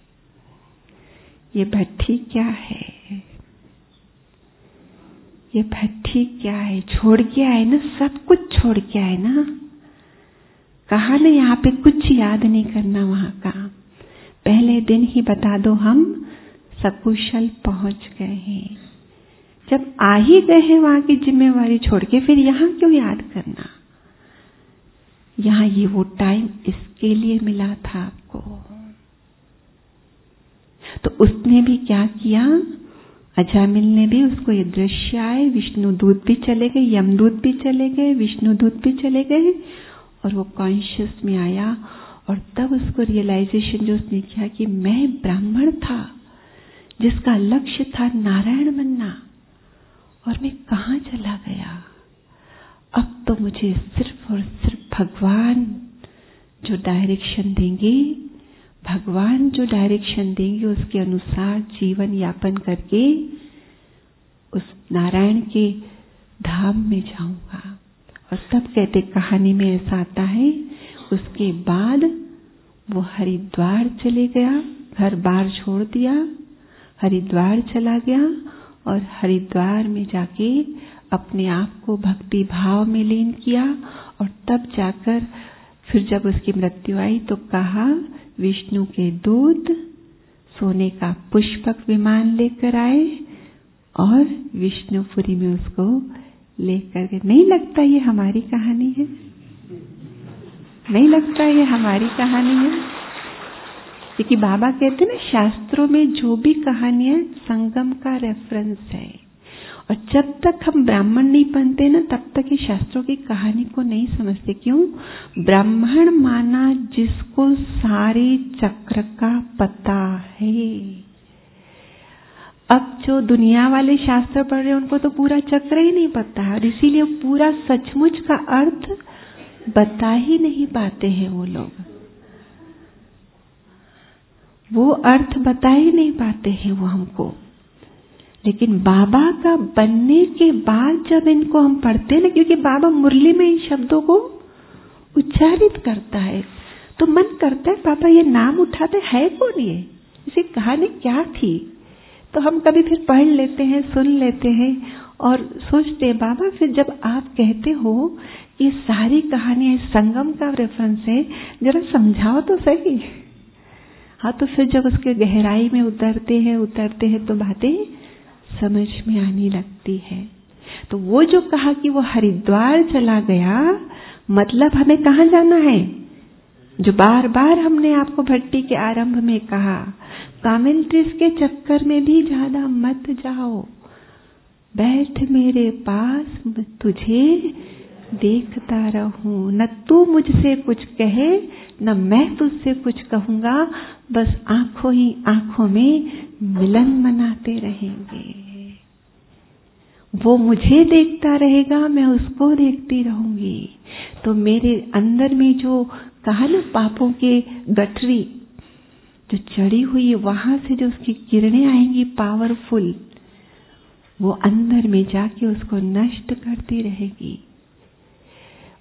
Speaker 1: ये भट्ठी क्या है, ये भट्ठी क्या है, छोड़ के आए ना, सब कुछ छोड़ के आए ना, कहा ना यहाँ पे कुछ याद नहीं करना वहां का, पहले दिन ही बता दो हम सकुशल पहुंच गए हैं। जब आ ही गए हैं वहां की जिम्मेवारी छोड़ के, फिर यहां क्यों याद करना। यहां ये वो टाइम इसके लिए मिला था आपको। तो उसने भी क्या किया, अजामिल ने भी, उसको ये दृश्य आए, विष्णु दूत भी चले गए, यमदूत भी चले गए, विष्णु दूत भी चले गए और वो कॉन्शियस में आया और तब उसको रियलाइजेशन जो उसने किया कि मैं ब्राह्मण था जिसका लक्ष्य था नारायण बनना और मैं कहां चला गया। अब तो मुझे सिर्फ और सिर्फ भगवान जो डायरेक्शन देंगे, भगवान जो डायरेक्शन देंगे उसके अनुसार जीवन यापन करके उस नारायण के धाम में जाऊंगा। और तब कहते कहानी में ऐसा आता है, उसके बाद वो हरिद्वार चले गया, घर बार छोड़ दिया, हरिद्वार चला गया और हरिद्वार में जाके अपने आप को भक्ति भाव में लीन किया। और तब जाकर फिर जब उसकी मृत्यु आई तो कहा विष्णु के दूत सोने का पुष्पक विमान लेकर आए और विष्णुपुरी में उसको लेकर गए। नहीं लगता ये हमारी कहानी है? नहीं लगता ये हमारी कहानी है? क्योंकि बाबा कहते हैं ना, शास्त्रों में जो भी कहानियां संगम का रेफरेंस है, और जब तक हम ब्राह्मण नहीं बनते ना तब तक ये शास्त्रों की कहानी को नहीं समझते। क्यों? ब्राह्मण माना जिसको सारे चक्र का पता है। अब जो दुनिया वाले शास्त्र पढ़ रहे हैं उनको तो पूरा चक्र ही नहीं पता है और इसीलिए पूरा सचमुच का अर्थ बता ही नहीं पाते हैं वो लोग, वो अर्थ बता ही नहीं पाते हैं वो हमको। लेकिन बाबा का बनने के बाद जब इनको हम पढ़ते हैं ना, क्योंकि बाबा मुरली में इन शब्दों को उच्चारित करता है तो मन करता है बाबा ये नाम उठाते है कौन, ये इसे कहानी क्या थी। तो हम कभी फिर पढ़ लेते हैं, सुन लेते हैं और सोचते हैं बाबा फिर जब आप कहते हो ये सारी कहानियां संगम का रेफरेंस है, जरा समझाओ तो सही। हाँ, तो फिर जब उसके गहराई में उतरते हैं उतरते हैं तो बातें समझ में आने लगती है। तो वो जो कहा कि वो हरिद्वार चला गया, मतलब हमें कहाँ जाना है, जो बार बार हमने आपको भट्टी के आरंभ में कहा, कमेंट्रीज के चक्कर में भी ज्यादा मत जाओ, बैठ मेरे पास तुझे देखता रहूं, न तू मुझसे कुछ कहे न मैं तुझसे कुछ कहूंगा, बस आंखों ही आंखों में मिलन मनाते रहेंगे। वो मुझे देखता रहेगा, मैं उसको देखती रहूंगी। तो मेरे अंदर में जो कहा ना पापों के गठरी जो चढ़ी हुई है, वहां से जो उसकी किरणें आएंगी पावरफुल, वो अंदर में जाके उसको नष्ट करती रहेगी।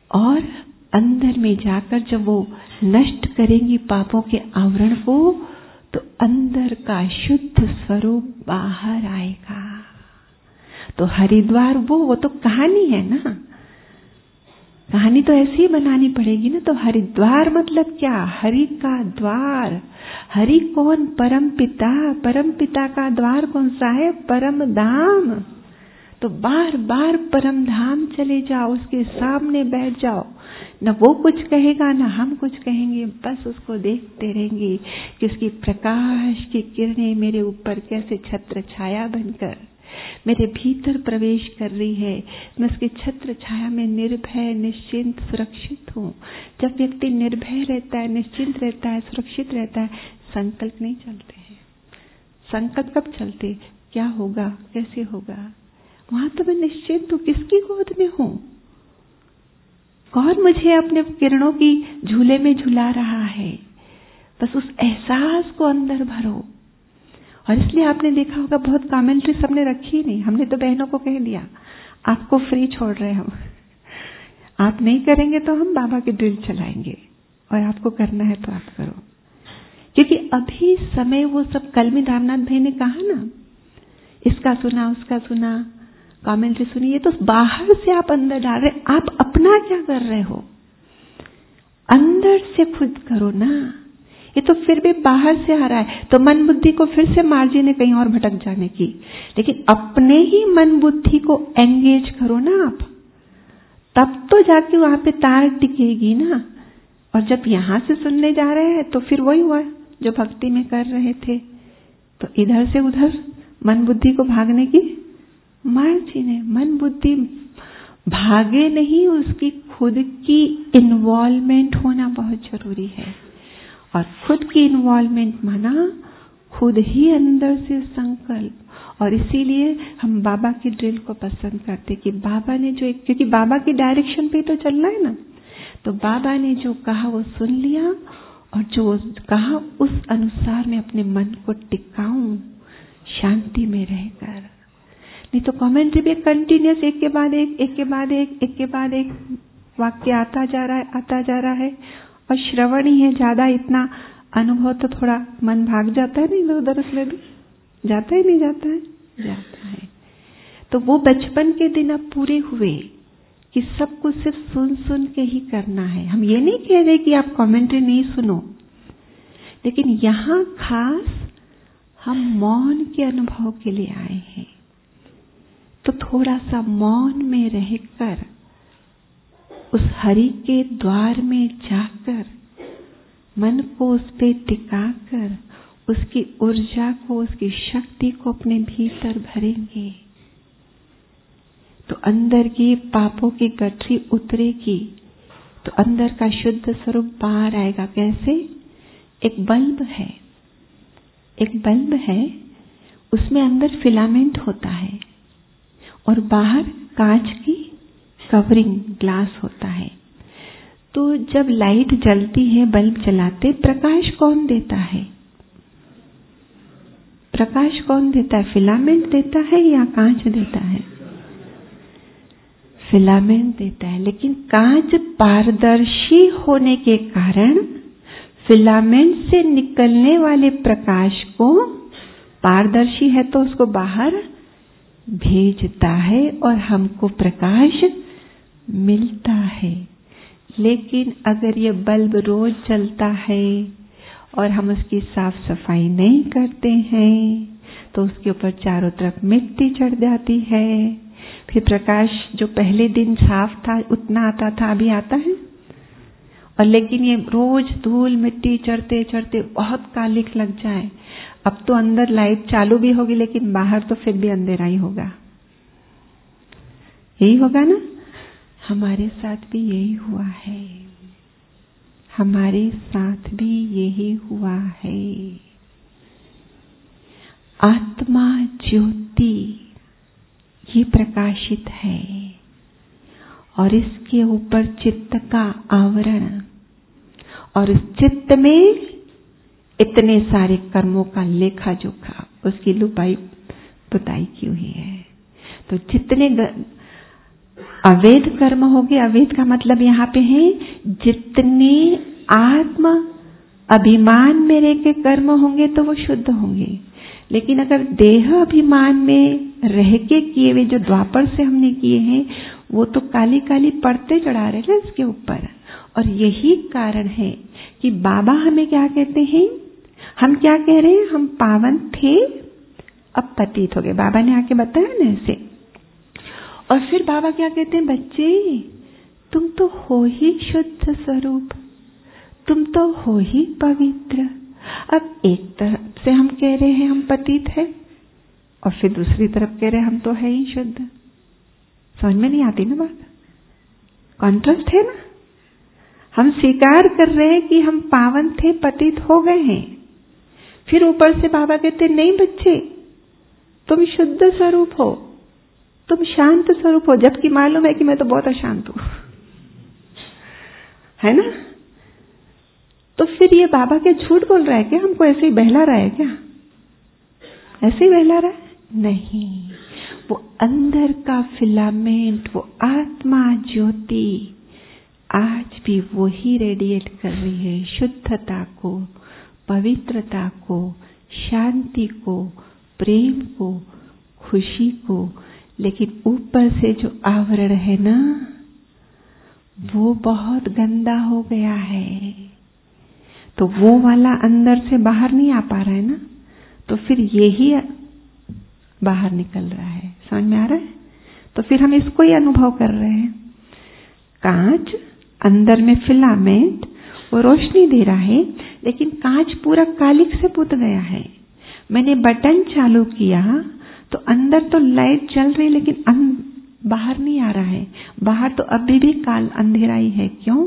Speaker 1: और अंदर में जाकर जब वो नष्ट करेंगी पापों के आवरण को, तो अंदर का शुद्ध स्वरूप बाहर आएगा। तो हरिद्वार वो वो तो कहानी है ना, कहानी तो ऐसी ही बनानी पड़ेगी ना। तो हरिद्वार मतलब क्या? हरि का द्वार। हरि कौन? परम पिता। परम पिता का द्वार कौन सा है? परम धाम। तो बार बार परम धाम चले जाओ, उसके सामने बैठ जाओ। न वो कुछ कहेगा न हम कुछ कहेंगे, बस उसको देखते रहेंगे कि उसकी प्रकाश की किरणें मेरे ऊपर कैसे छत्र छाया बनकर मेरे भीतर प्रवेश कर रही है। मैं उसके छत्र छाया में निर्भय, निश्चिंत, सुरक्षित हूँ। जब व्यक्ति निर्भय रहता है, निश्चिंत रहता है, सुरक्षित रहता है, संकल्प नहीं चलते हैं। संकल्प कब चलते? क्या होगा, कैसे होगा? वहां तो मैं निश्चिंत हूँ, किसकी गोद में हूँ? कौन मुझे अपने किरणों की झूले में झुला रहा है? बस उस एहसास को अंदर भरो। और इसलिए आपने देखा होगा बहुत कमेंट्री सबने रखी नहीं। हमने तो बहनों को कह दिया आपको फ्री छोड़ रहे हम, आप नहीं करेंगे तो हम बाबा की ड्रिल चलाएंगे, और आपको करना है तो आप करो। क्योंकि अभी समय वो सब कल में रामनाथ भाई ने कहा ना, इसका सुना उसका सुना, कमेंट्री सुनी, ये तो बाहर से आप अंदर डाल रहे। आप अपना क्या कर रहे हो? अंदर से खुद करो ना। ये तो फिर भी बाहर से आ रहा है, तो मन बुद्धि को फिर से मार्जिन है कहीं और भटक जाने की। लेकिन अपने ही मन बुद्धि को एंगेज करो ना आप, तब तो जाके वहां पे तार टिकेगी ना। और जब यहां से सुनने जा रहे हैं तो फिर वही हुआ जो भक्ति में कर रहे थे। तो इधर से उधर मन बुद्धि को भागने की मार्जिन है। मन बुद्धि भागे नहीं, उसकी खुद की इन्वॉल्वमेंट होना बहुत जरूरी है। और खुद की इन्वॉल्वमेंट माना खुद ही अंदर से संकल्प। और इसीलिए हम बाबा की ड्रिल को पसंद करते कि बाबा ने जो, क्योंकि बाबा की डायरेक्शन पे तो चलना है ना। तो बाबा ने जो कहा वो सुन लिया, और जो कहा उस अनुसार मैं अपने मन को टिकाऊं शांति में रहकर। नहीं तो कमेंट्री भी कंटिन्यूस एक के बाद एक, एक के बाद एक, एक के बाद एक वाक्य आता जा रहा है, आता जा रहा है। और श्रवण ही है ज्यादा, इतना अनुभव तो थोड़ा मन भाग जाता है, नहीं इधर उधर, उसमें भी जाता ही नहीं जाता है, जाता है। तो वो बचपन के दिन अब पूरे हुए कि सब कुछ सिर्फ सुन सुन के ही करना है। हम ये नहीं कह रहे कि आप कमेंट्री नहीं सुनो, लेकिन यहाँ खास हम मौन के अनुभव के लिए आए हैं। तो थोड़ा सा मौन में रहकर उस हरि के द्वार में जाकर मन को उस पे टिकाकर उसकी ऊर्जा को, उसकी शक्ति को अपने भीतर भरेंगे, तो अंदर की पापों की गठरी उतरेगी। तो अंदर का शुद्ध स्वरूप बाहर आएगा। कैसे? एक बल्ब है, एक बल्ब है, उसमें अंदर फिलामेंट होता है और बाहर कांच की कवरिंग ग्लास होता है। तो जब लाइट जलती है, बल्ब जलाते, प्रकाश कौन देता है? प्रकाश कौन देता है? फिलामेंट देता है या कांच देता है? फिलामेंट देता है। लेकिन कांच पारदर्शी होने के कारण फिलामेंट से निकलने वाले प्रकाश को, पारदर्शी है तो उसको बाहर भेजता है और हमको प्रकाश मिलता है। लेकिन अगर ये बल्ब रोज जलता है और हम उसकी साफ सफाई नहीं करते हैं, तो उसके ऊपर चारों तरफ मिट्टी चढ़ जाती है। फिर प्रकाश जो पहले दिन साफ था उतना आता था, अभी आता है। और लेकिन ये रोज धूल मिट्टी चढ़ते चढ़ते बहुत कालिक लग जाए। अब तो अंदर लाइट चालू भी होगी, लेकिन बाहर तो फिर भी अंधेरा ही होगा। यही होगा ना? हमारे साथ भी यही हुआ है, हमारे साथ भी यही हुआ है। आत्मा ज्योति ये प्रकाशित है और इसके ऊपर चित्त का आवरण, और इस चित्त में इतने सारे कर्मों का लेखा जोखा, उसकी लुपाई पुताई की हुई है। तो जितने अवैध कर्म हो गए। अवैध का मतलब यहाँ पे है जितने आत्म अभिमान में रह के कर्म होंगे तो वो शुद्ध होंगे। लेकिन अगर देह अभिमान में रह के किए हुए जो द्वापर से हमने किए हैं वो तो काली काली परतें चढ़ा रहे हैं इसके ऊपर। और यही कारण है कि बाबा हमें क्या कहते हैं, हम क्या कह रहे हैं, हम पावन थे अब पतित हो गए। बाबा ने आके बताया ना ऐसे। और फिर बाबा क्या कहते हैं, बच्चे तुम तो हो ही शुद्ध स्वरूप, तुम तो हो ही पवित्र। अब एक तरफ से हम कह रहे हैं हम पतित है और फिर दूसरी तरफ कह रहे हैं हम तो है ही शुद्ध। समझ में नहीं आती ना बात, कॉन्ट्रास्ट है ना। हम स्वीकार कर रहे हैं कि हम पावन थे पतित हो गए हैं, फिर ऊपर से बाबा कहते नहीं बच्चे तुम शुद्ध स्वरूप हो, तुम शांत स्वरूप हो, जबकि मालूम है कि मैं तो बहुत अशांत हूं, है ना। तो फिर ये बाबा के झूठ बोल रहा है क्या, हमको ऐसे ही बहला रहा है क्या, ऐसे ही बहला रहा है? नहीं, वो अंदर का फिलामेंट, वो आत्मा ज्योति आज भी वही रेडिएट कर रही है, शुद्धता को, पवित्रता को, शांति को, प्रेम को, खुशी को। लेकिन ऊपर से जो आवरण है ना वो बहुत गंदा हो गया है, तो वो वाला अंदर से बाहर नहीं आ पा रहा है ना, तो फिर यही बाहर निकल रहा है। समझ में आ रहा है? तो फिर हम इसको ही अनुभव कर रहे हैं। कांच अंदर में फिलामेंट वो रोशनी दे रहा है, लेकिन कांच पूरा कालिक से पुत गया है। मैंने बटन चालू किया तो अंदर तो लाइट जल रही, लेकिन बाहर नहीं आ रहा है। बाहर तो अभी भी काल अंधेरा ही है। क्यों?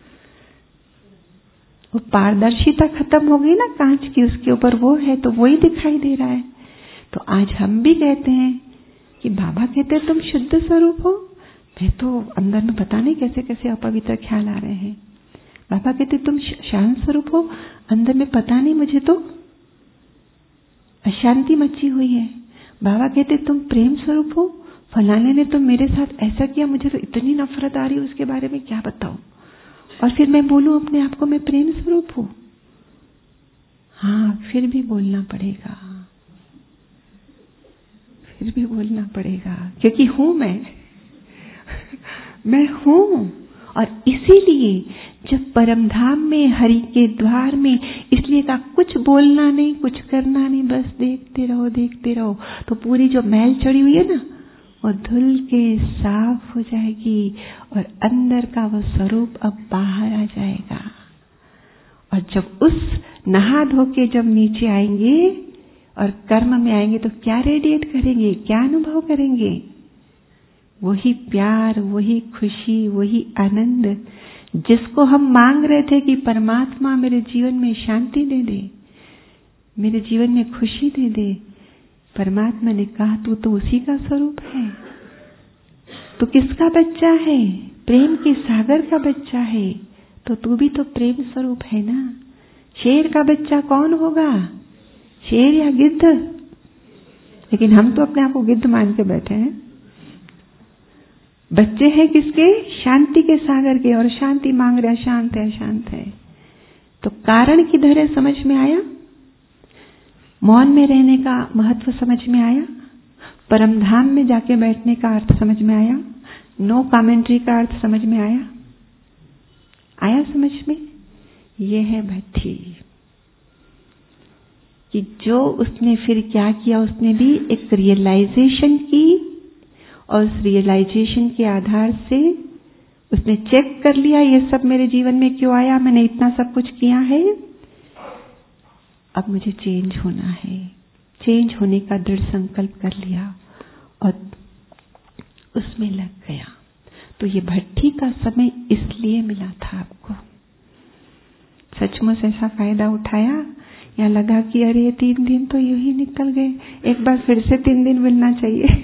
Speaker 1: वो पारदर्शिता खत्म हो गई ना कांच की, उसके ऊपर वो है तो वही दिखाई दे रहा है। तो आज हम भी कहते हैं कि बाबा कहते हैं तुम शुद्ध स्वरूप हो, मैं तो अंदर में पता नहीं कैसे कैसे अपवित्र ख्याल आ रहे हैं। बाबा कहते तुम शांत स्वरूप हो, अंदर में पता नहीं मुझे तो अशांति मची हुई है। बाबा कहते तुम प्रेम स्वरूप हो, फलाने ने तो मेरे साथ ऐसा किया, मुझे तो इतनी नफरत आ रही है उसके बारे में क्या बताऊं। और फिर मैं बोलूं अपने आप को मैं प्रेम स्वरूप हूं? हाँ, फिर भी बोलना पड़ेगा, फिर भी बोलना पड़ेगा, क्योंकि हूं मैं मैं हूं। और इसीलिए जब परमधाम में हरि के द्वार में, इसलिए का कुछ बोलना नहीं, कुछ करना नहीं, बस देखते रहो देखते रहो, तो पूरी जो मैल चढ़ी हुई है ना वो धुल के साफ हो जाएगी और अंदर का वो स्वरूप अब बाहर आ जाएगा। और जब उस नहा धो के जब नीचे आएंगे और कर्म में आएंगे तो क्या रेडिएट करेंगे, क्या अनुभव करेंगे? वही प्यार, वही खुशी, वही आनंद जिसको हम मांग रहे थे कि परमात्मा मेरे जीवन में शांति दे दे, मेरे जीवन में खुशी दे दे। परमात्मा ने कहा तू तो उसी का स्वरूप है। तू किसका बच्चा है? प्रेम के सागर का बच्चा है, तो तू भी तो प्रेम स्वरूप है ना। शेर का बच्चा कौन होगा, शेर या गिद्ध? लेकिन हम तो अपने आप को गिद्ध मान के बैठे हैं। बच्चे हैं किसके? शांति के सागर के, और शांति मांग रहे, शांत है शांत है। तो कारण किधर है समझ में आया? मौन में रहने का महत्व समझ में आया? परमधाम में जाके बैठने का अर्थ समझ में आया? नो कमेंट्री का अर्थ समझ में आया? आया समझ में? ये है भट्टी कि जो उसने फिर क्या किया, उसने भी एक रियलाइजेशन की और उस रियलाइजेशन के आधार से उसने चेक कर लिया ये सब मेरे जीवन में क्यों आया, मैंने इतना सब कुछ किया है, अब मुझे चेंज होना है। चेंज होने का दृढ़ संकल्प कर लिया और उसमें लग गया। तो ये भट्टी का समय इसलिए मिला था आपको। सचमुच ऐसा फायदा उठाया या लगा कि अरे ये तीन दिन तो यूं ही निकल गए, एक बार फिर से तीन दिन मिलना चाहिए?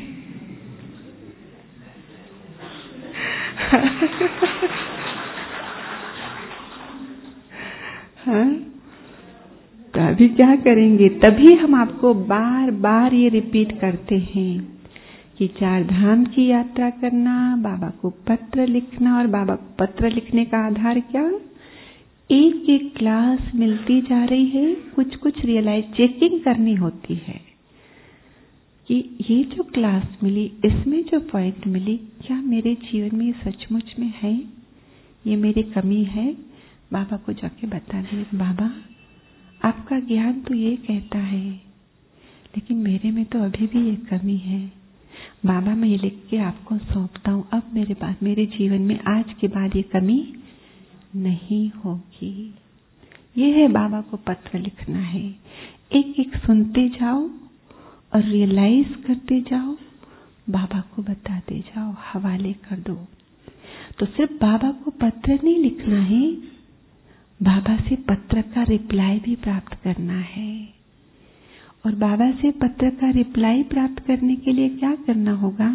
Speaker 1: हाँ? तो अभी क्या करेंगे? तभी हम आपको बार बार ये रिपीट करते हैं कि चार धाम की यात्रा करना, बाबा को पत्र लिखना, और बाबा को पत्र लिखने का आधार क्या? एक एक क्लास मिलती जा रही है, कुछ कुछ रियलाइज चेकिंग करनी होती है कि ये जो क्लास मिली, इसमें जो पॉइंट मिली, क्या मेरे जीवन में सचमुच में है, ये मेरी कमी है? बाबा को जाके बता दिए, बाबा आपका ज्ञान तो ये कहता है, लेकिन मेरे में तो अभी भी ये कमी है। बाबा मैं ये लिख के आपको सौंपता हूँ, अब मेरे पास, मेरे जीवन में आज के बाद ये कमी नहीं होगी। ये है बाबा को पत्र लिखना है। एक एक सुनते जाओ और रियलाइज करते जाओ, बाबा को बताते जाओ, हवाले कर दो। तो सिर्फ बाबा को पत्र नहीं लिखना है, बाबा से पत्र का रिप्लाई भी प्राप्त करना है। और बाबा से पत्र का रिप्लाई प्राप्त करने के लिए क्या करना होगा?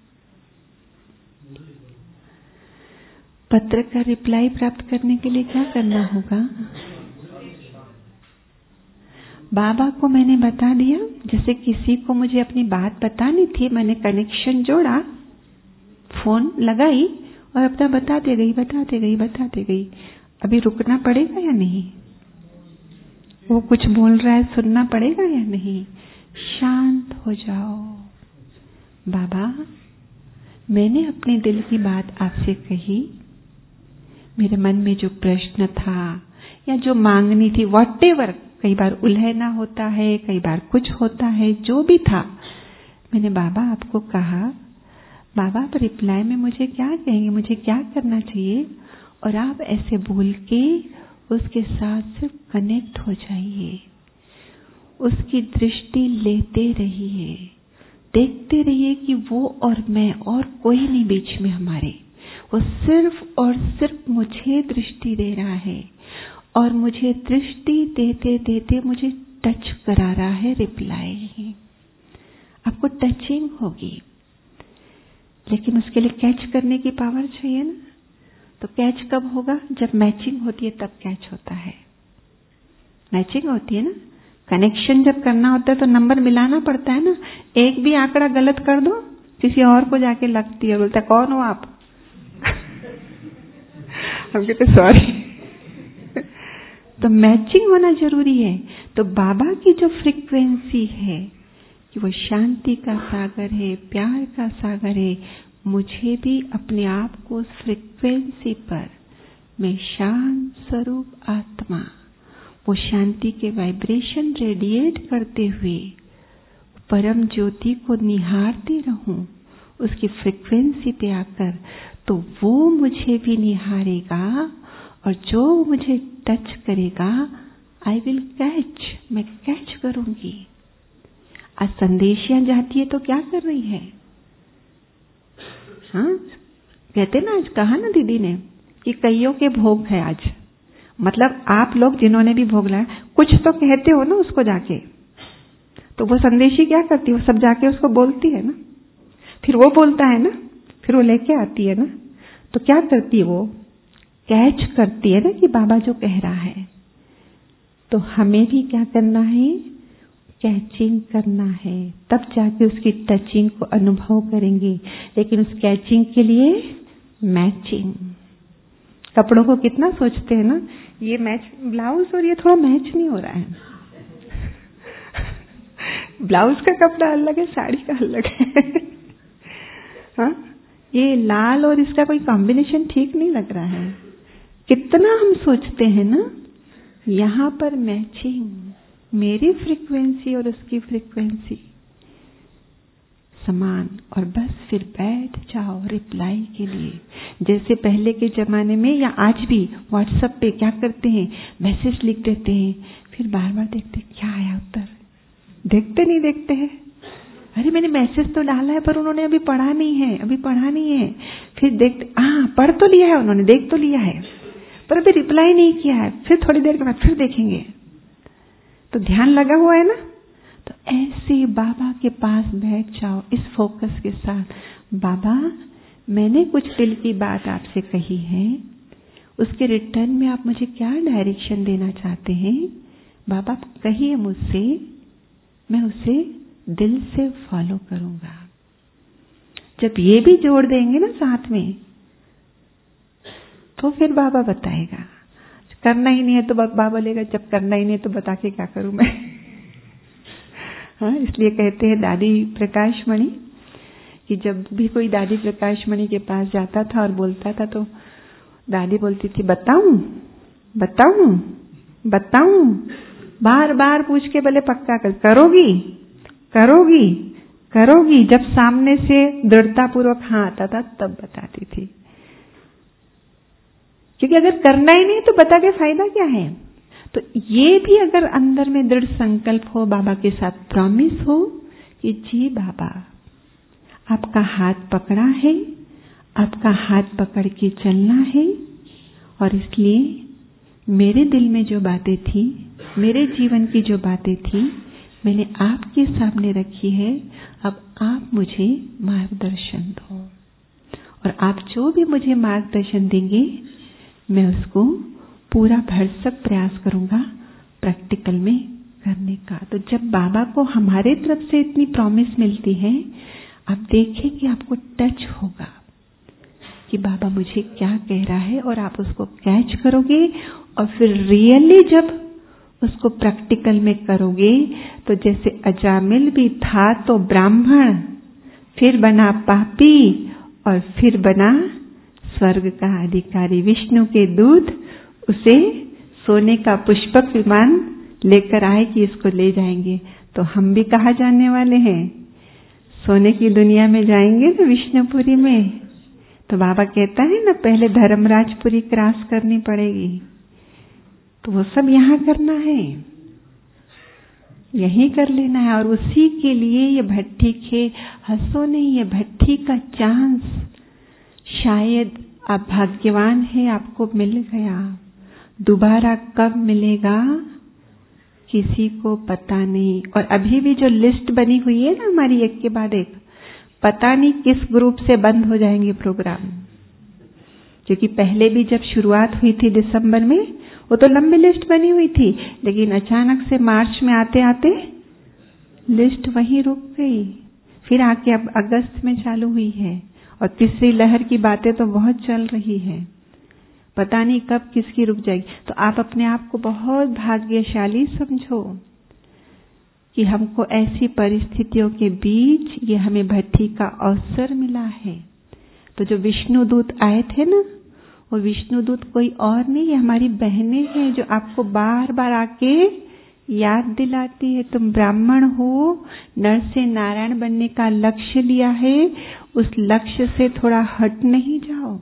Speaker 1: पत्र का रिप्लाई प्राप्त करने के लिए क्या करना होगा? बाबा को मैंने बता दिया, जैसे किसी को मुझे अपनी बात बतानी थी, मैंने कनेक्शन जोड़ा, फोन लगाई और अपना बताते गई बताते गई बताते गई। अभी रुकना पड़ेगा या नहीं? वो कुछ बोल रहा है, सुनना पड़ेगा या नहीं? शांत हो जाओ। बाबा मैंने अपने दिल की बात आपसे कही, मेरे मन में जो प्रश्न था या जो मांगनी थी, व्हाटएवर, कई बार उलझना होता है, कई बार कुछ होता है, जो भी था, मैंने बाबा आपको कहा, बाबा आप रिप्लाई में मुझे क्या कहेंगे, मुझे क्या करना चाहिए? और आप ऐसे बोल के उसके साथ सिर्फ कनेक्ट हो जाइए, उसकी दृष्टि लेते रहिए, देखते रहिए कि वो और मैं, और कोई नहीं बीच में हमारे, वो सिर्फ और सिर्फ मुझे दृष्टि दे रहा है, और मुझे दृष्टि देते देते मुझे टच करा रहा है रिप्लाई। आपको टचिंग होगी, लेकिन उसके लिए कैच करने की पावर चाहिए ना। तो कैच कब होगा? जब मैचिंग होती है, तब कैच होता है। मैचिंग होती है ना, कनेक्शन जब करना होता है तो नंबर मिलाना पड़ता है ना। एक भी आंकड़ा गलत कर दो, किसी और को जाके लगती है, बोलता है कौन हो आप? हम कहते सॉरी। तो मैचिंग होना जरूरी है। तो बाबा की जो फ्रीक्वेंसी है कि वो शांति का सागर है, प्यार का सागर है, मुझे भी अपने आप को उस फ्रीक्वेंसी पर, मैं शांत स्वरूप आत्मा, वो शांति के वाइब्रेशन रेडिएट करते हुए परम ज्योति को निहारती रहूं, उसकी फ्रीक्वेंसी पे आकर, तो वो मुझे भी निहारेगा, और जो मुझे टच करेगा, आई विल कैच, मैं कैच करूंगी। आज संदेशियां जाती है तो क्या कर रही है? हाँ, कहते ना, आज कहा ना दीदी ने कि कईयों के भोग है आज, मतलब आप लोग जिन्होंने भी भोग लाया, कुछ तो कहते हो ना उसको जाके, तो वो संदेशी क्या करती है? वो सब जाके उसको बोलती है ना, फिर वो बोलता है ना, फिर वो लेके आती है ना, तो क्या करती है? वो कैच करती है ना कि बाबा जो कह रहा है। तो हमें भी क्या करना है? कैचिंग करना है, तब जाके उसकी टचिंग को अनुभव करेंगे। लेकिन उस कैचिंग के लिए मैचिंग। कपड़ों को कितना सोचते हैं ना, ये मैच, ब्लाउज और ये थोड़ा मैच नहीं हो रहा है। ब्लाउज का कपड़ा अलग है, साड़ी का अलग है। हाँ, ये लाल और इसका कोई कॉम्बिनेशन ठीक नहीं लग रहा है। कितना हम सोचते हैं ना, यहाँ पर मैचिंग, मेरी फ्रीक्वेंसी और उसकी फ्रीक्वेंसी समान, और बस फिर बैठ जाओ रिप्लाई के लिए। जैसे पहले के जमाने में या आज भी व्हाट्सएप पे क्या करते हैं, मैसेज लिख देते हैं, फिर बार बार देखते क्या आया उत्तर, देखते नहीं देखते हैं, अरे मैंने मैसेज तो डाला है पर उन्होंने अभी पढ़ा नहीं है, अभी पढ़ा नहीं है। फिर देखते, हाँ पढ़ तो लिया है उन्होंने, देख तो लिया है, पर अभी रिप्लाई नहीं किया है, फिर थोड़ी देर के बाद फिर देखेंगे। तो ध्यान लगा हुआ है ना। तो ऐसे बाबा के पास बैठ जाओ इस फोकस के साथ, बाबा मैंने कुछ दिल की बात आपसे कही है, उसके रिटर्न में आप मुझे क्या डायरेक्शन देना चाहते हैं? बाबा कहिए मुझसे, मैं उसे दिल से फॉलो करूंगा। जब ये भी जोड़ देंगे ना साथ में, तो फिर बाबा बताएगा। करना ही नहीं है तो बाबा बोलेगा जब करना ही नहीं है तो बता के क्या करूं मैं। हाँ, इसलिए कहते हैं दादी प्रकाश मणि कि जब भी कोई दादी प्रकाश मणि के पास जाता था और बोलता था तो दादी बोलती थी बताऊं बताऊं बताऊं, बार बार पूछ के बोले पक्का कर, करोगी करोगी करोगी। जब सामने से दृढ़ता पूर्वक हाँ आता था तब बताती थी, क्योंकि अगर करना ही नहीं तो बता के फायदा क्या है। तो ये भी अगर अंदर में दृढ़ संकल्प हो, बाबा के साथ प्रॉमिस हो कि जी बाबा आपका हाथ पकड़ा है, आपका हाथ पकड़ के चलना है, और इसलिए मेरे दिल में जो बातें थी, मेरे जीवन की जो बातें थी, मैंने आपके सामने रखी है। अब आप मुझे मार्गदर्शन दो, और आप जो भी मुझे मार्गदर्शन देंगे मैं उसको पूरा भरसक प्रयास करूंगा प्रैक्टिकल में करने का। तो जब बाबा को हमारे तरफ से इतनी प्रॉमिस मिलती है, आप देखिए कि आपको टच होगा कि बाबा मुझे क्या कह रहा है, और आप उसको कैच करोगे, और फिर रियली जब उसको प्रैक्टिकल में करोगे तो जैसे अजामिल भी था तो ब्राह्मण, फिर बना पापी, और फिर बना स्वर्ग का अधिकारी, विष्णु के दूत उसे सोने का पुष्पक विमान लेकर आए कि इसको ले जाएंगे। तो हम भी कहाँ जाने वाले हैं? सोने की दुनिया में जाएंगे ना, विष्णुपुरी में। तो बाबा कहता है ना पहले धर्मराजपुरी क्रॉस करनी पड़ेगी, तो वो सब यहाँ करना है, यही कर लेना है। और उसी के लिए ये भट्ठी के हंसो नहीं, ये भट्ठी का चांस शायद आप भाग्यवान हैं, आपको मिल गया। दोबारा कब मिलेगा किसी को पता नहीं। और अभी भी जो लिस्ट बनी हुई है ना हमारी, एक के बाद एक, पता नहीं किस ग्रुप से बंद हो जाएंगे प्रोग्राम। क्योंकि पहले भी जब शुरुआत हुई थी दिसंबर में, वो तो लंबी लिस्ट बनी हुई थी, लेकिन अचानक से मार्च में आते आते लिस्ट वहीं रुक गई। फिर आके अब अगस्त में चालू हुई है, और तीसरी लहर की बातें तो बहुत चल रही है, पता नहीं कब किसकी रुक जाएगी। तो आप अपने आप को बहुत भाग्यशाली समझो कि हमको ऐसी परिस्थितियों के बीच ये हमें भट्ठी का अवसर मिला है। तो जो विष्णुदूत आए थे ना, वो विष्णुदूत कोई और नहीं, ये हमारी बहनें हैं जो आपको बार बार आके याद दिलाती है तुम ब्राह्मण हो, नर से नारायण बनने का लक्ष्य लिया है, उस लक्ष्य से थोड़ा हट नहीं जाओ।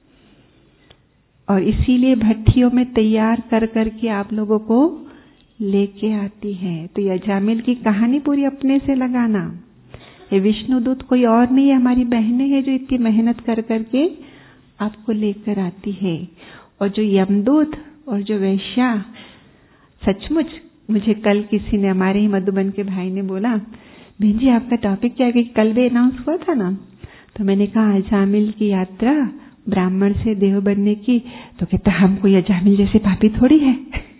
Speaker 1: और इसीलिए भट्टियों में तैयार कर करके आप लोगों को लेके आती है। तो ये अजामिल की कहानी पूरी अपने से लगाना, ये विष्णुदूत कोई और नहीं है, हमारी बहनें हैं जो इतनी मेहनत कर करके आपको लेकर आती है। और जो यमदूत और जो वैश्या, सचमुच मुझे कल किसी ने, हमारे ही मधुबन के भाई ने बोला, बहन जी आपका टॉपिक क्या है, कि कल भी अनाउंस हुआ था ना। तो मैंने कहा अजामिल की यात्रा ब्राह्मण से देव बनने की। तो कहता हम कोई अजामिल जैसे पापी थोड़ी है।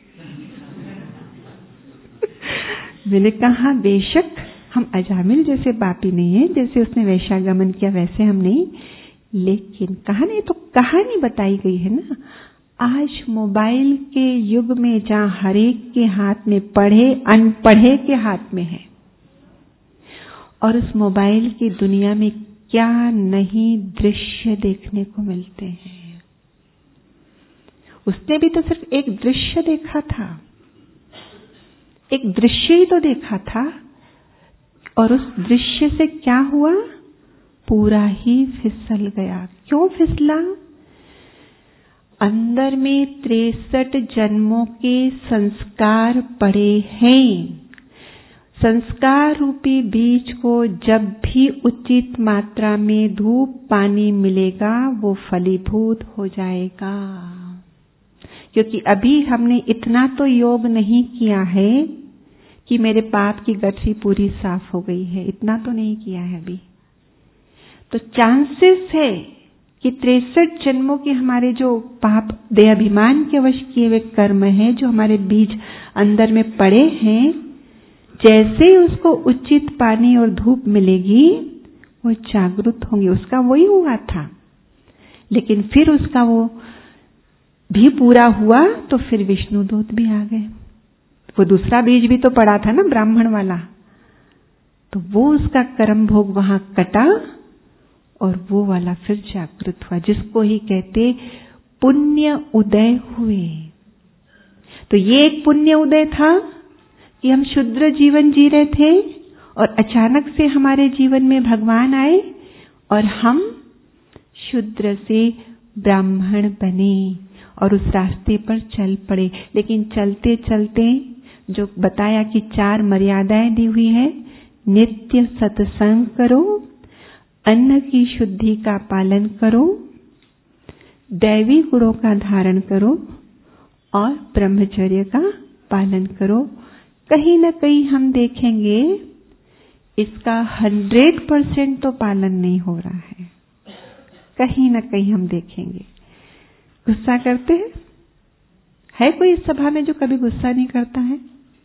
Speaker 1: मैंने कहा बेशक हम अजामिल जैसे पापी नहीं है, जैसे उसने वैश्यागमन किया वैसे हम नहीं, लेकिन कहानी तो कहानी बताई गई है ना। आज मोबाइल के युग में जहां हरेक के हाथ में, पढ़े अनपढ़े के हाथ में है, और उस मोबाइल की दुनिया में क्या नहीं दृश्य देखने को मिलते हैं। उसने भी तो सिर्फ एक दृश्य देखा था, एक दृश्य ही तो देखा था, और उस दृश्य से क्या हुआ, पूरा ही फिसल गया। क्यों फिसला? अंदर में तिरसठ जन्मों के संस्कार पड़े हैं। संस्कार रूपी बीज को जब भी उचित मात्रा में धूप पानी मिलेगा वो फलीभूत हो जाएगा। क्योंकि अभी हमने इतना तो योग नहीं किया है कि मेरे पाप की गठरी पूरी साफ हो गई है, इतना तो नहीं किया है अभी। तो चांसेस है कि तिरसठ जन्मों के हमारे जो पाप देह अभिमान के वश किए हुए कर्म हैं, जो हमारे बीज अंदर में पड़े हैं, जैसे उसको उचित पानी और धूप मिलेगी वो जागृत होंगे। उसका वही हुआ था, लेकिन फिर उसका वो भी पूरा हुआ तो फिर विष्णुदूत भी आ गए। वो दूसरा बीज भी तो पड़ा था ना, ब्राह्मण वाला, तो वो उसका कर्म भोग वहां कटा और वो वाला फिर जागृत हुआ, जिसको ही कहते पुण्य उदय हुए। तो ये एक पुण्य उदय था कि हम शुद्र जीवन जी रहे थे और अचानक से हमारे जीवन में भगवान आए और हम शूद्र से ब्राह्मण बने और उस रास्ते पर चल पड़े। लेकिन चलते चलते जो बताया कि चार मर्यादाएं दी हुई है, नित्य सत्संग करो, अन्न की शुद्धि का पालन करो, दैवी गुणों का धारण करो और ब्रह्मचर्य का पालन करो। कहीं न कहीं हम देखेंगे इसका हंड्रेड परसेंट तो पालन नहीं हो रहा है, कहीं न कहीं हम देखेंगे। गुस्सा करते हैं? है कोई इस सभा में जो कभी गुस्सा नहीं करता है?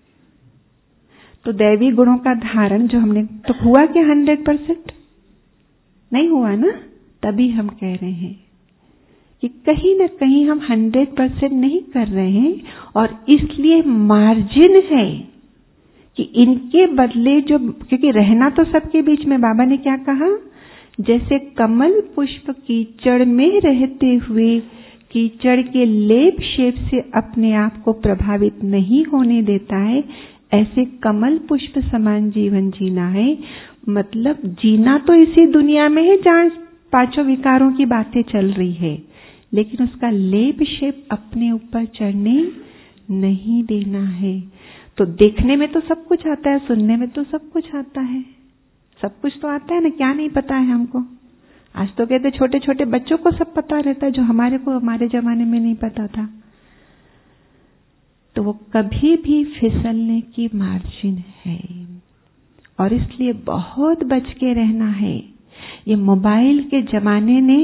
Speaker 1: तो दैवी गुणों का धारण जो हमने तो हुआ क्या हंड्रेड परसेंट? नहीं हुआ ना। तभी हम कह रहे हैं कि कहीं न कहीं हम हंड्रेड परसेंट नहीं कर रहे हैं और इसलिए मार्जिन है कि इनके बदले जो, क्योंकि रहना तो सबके बीच में, बाबा ने क्या कहा, जैसे कमल पुष्प कीचड़ में रहते हुए कीचड़ के लेप शेप से अपने आप को प्रभावित नहीं होने देता है, ऐसे कमल पुष्प समान जीवन जीना है। मतलब जीना तो इसी दुनिया में है जहाँ पांचों विकारों की बातें चल रही है, लेकिन उसका लेप शेप अपने ऊपर चढ़ने नहीं देना है। तो देखने में तो सब कुछ आता है, सुनने में तो सब कुछ आता है, सब कुछ तो आता है ना, क्या नहीं पता है हमको। आज तो कहते छोटे छोटे बच्चों को सब पता रहता है, जो हमारे को हमारे जमाने में नहीं पता था। तो वो कभी भी फिसलने की मार्जिन है और इसलिए बहुत बच के रहना है। ये मोबाइल के जमाने ने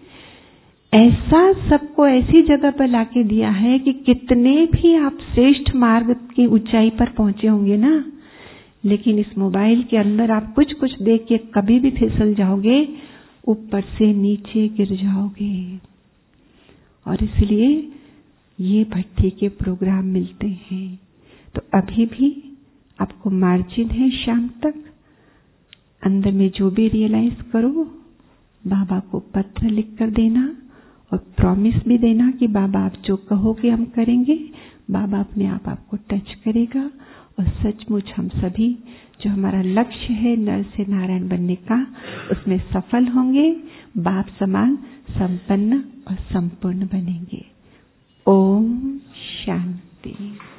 Speaker 1: ऐसा सबको ऐसी जगह पर लाके दिया है कि कितने भी आप श्रेष्ठ मार्ग की ऊंचाई पर पहुंचे होंगे ना, लेकिन इस मोबाइल के अंदर आप कुछ कुछ देख के कभी भी फिसल जाओगे, ऊपर से नीचे गिर जाओगे। और इसलिए ये भट्टी के प्रोग्राम मिलते हैं। तो अभी भी आपको मार्जिन है शाम तक, अंदर में जो भी रियलाइज करो, बाबा को पत्र लिख कर देना और प्रॉमिस भी देना कि बाबा आप जो कहोगे हम करेंगे। बाबा अपने आप आपको टच करेगा और सचमुच हम सभी जो हमारा लक्ष्य है नर से नारायण बनने का, उसमें सफल होंगे, बाप समान संपन्न और संपूर्ण बनेंगे। ओम शांति।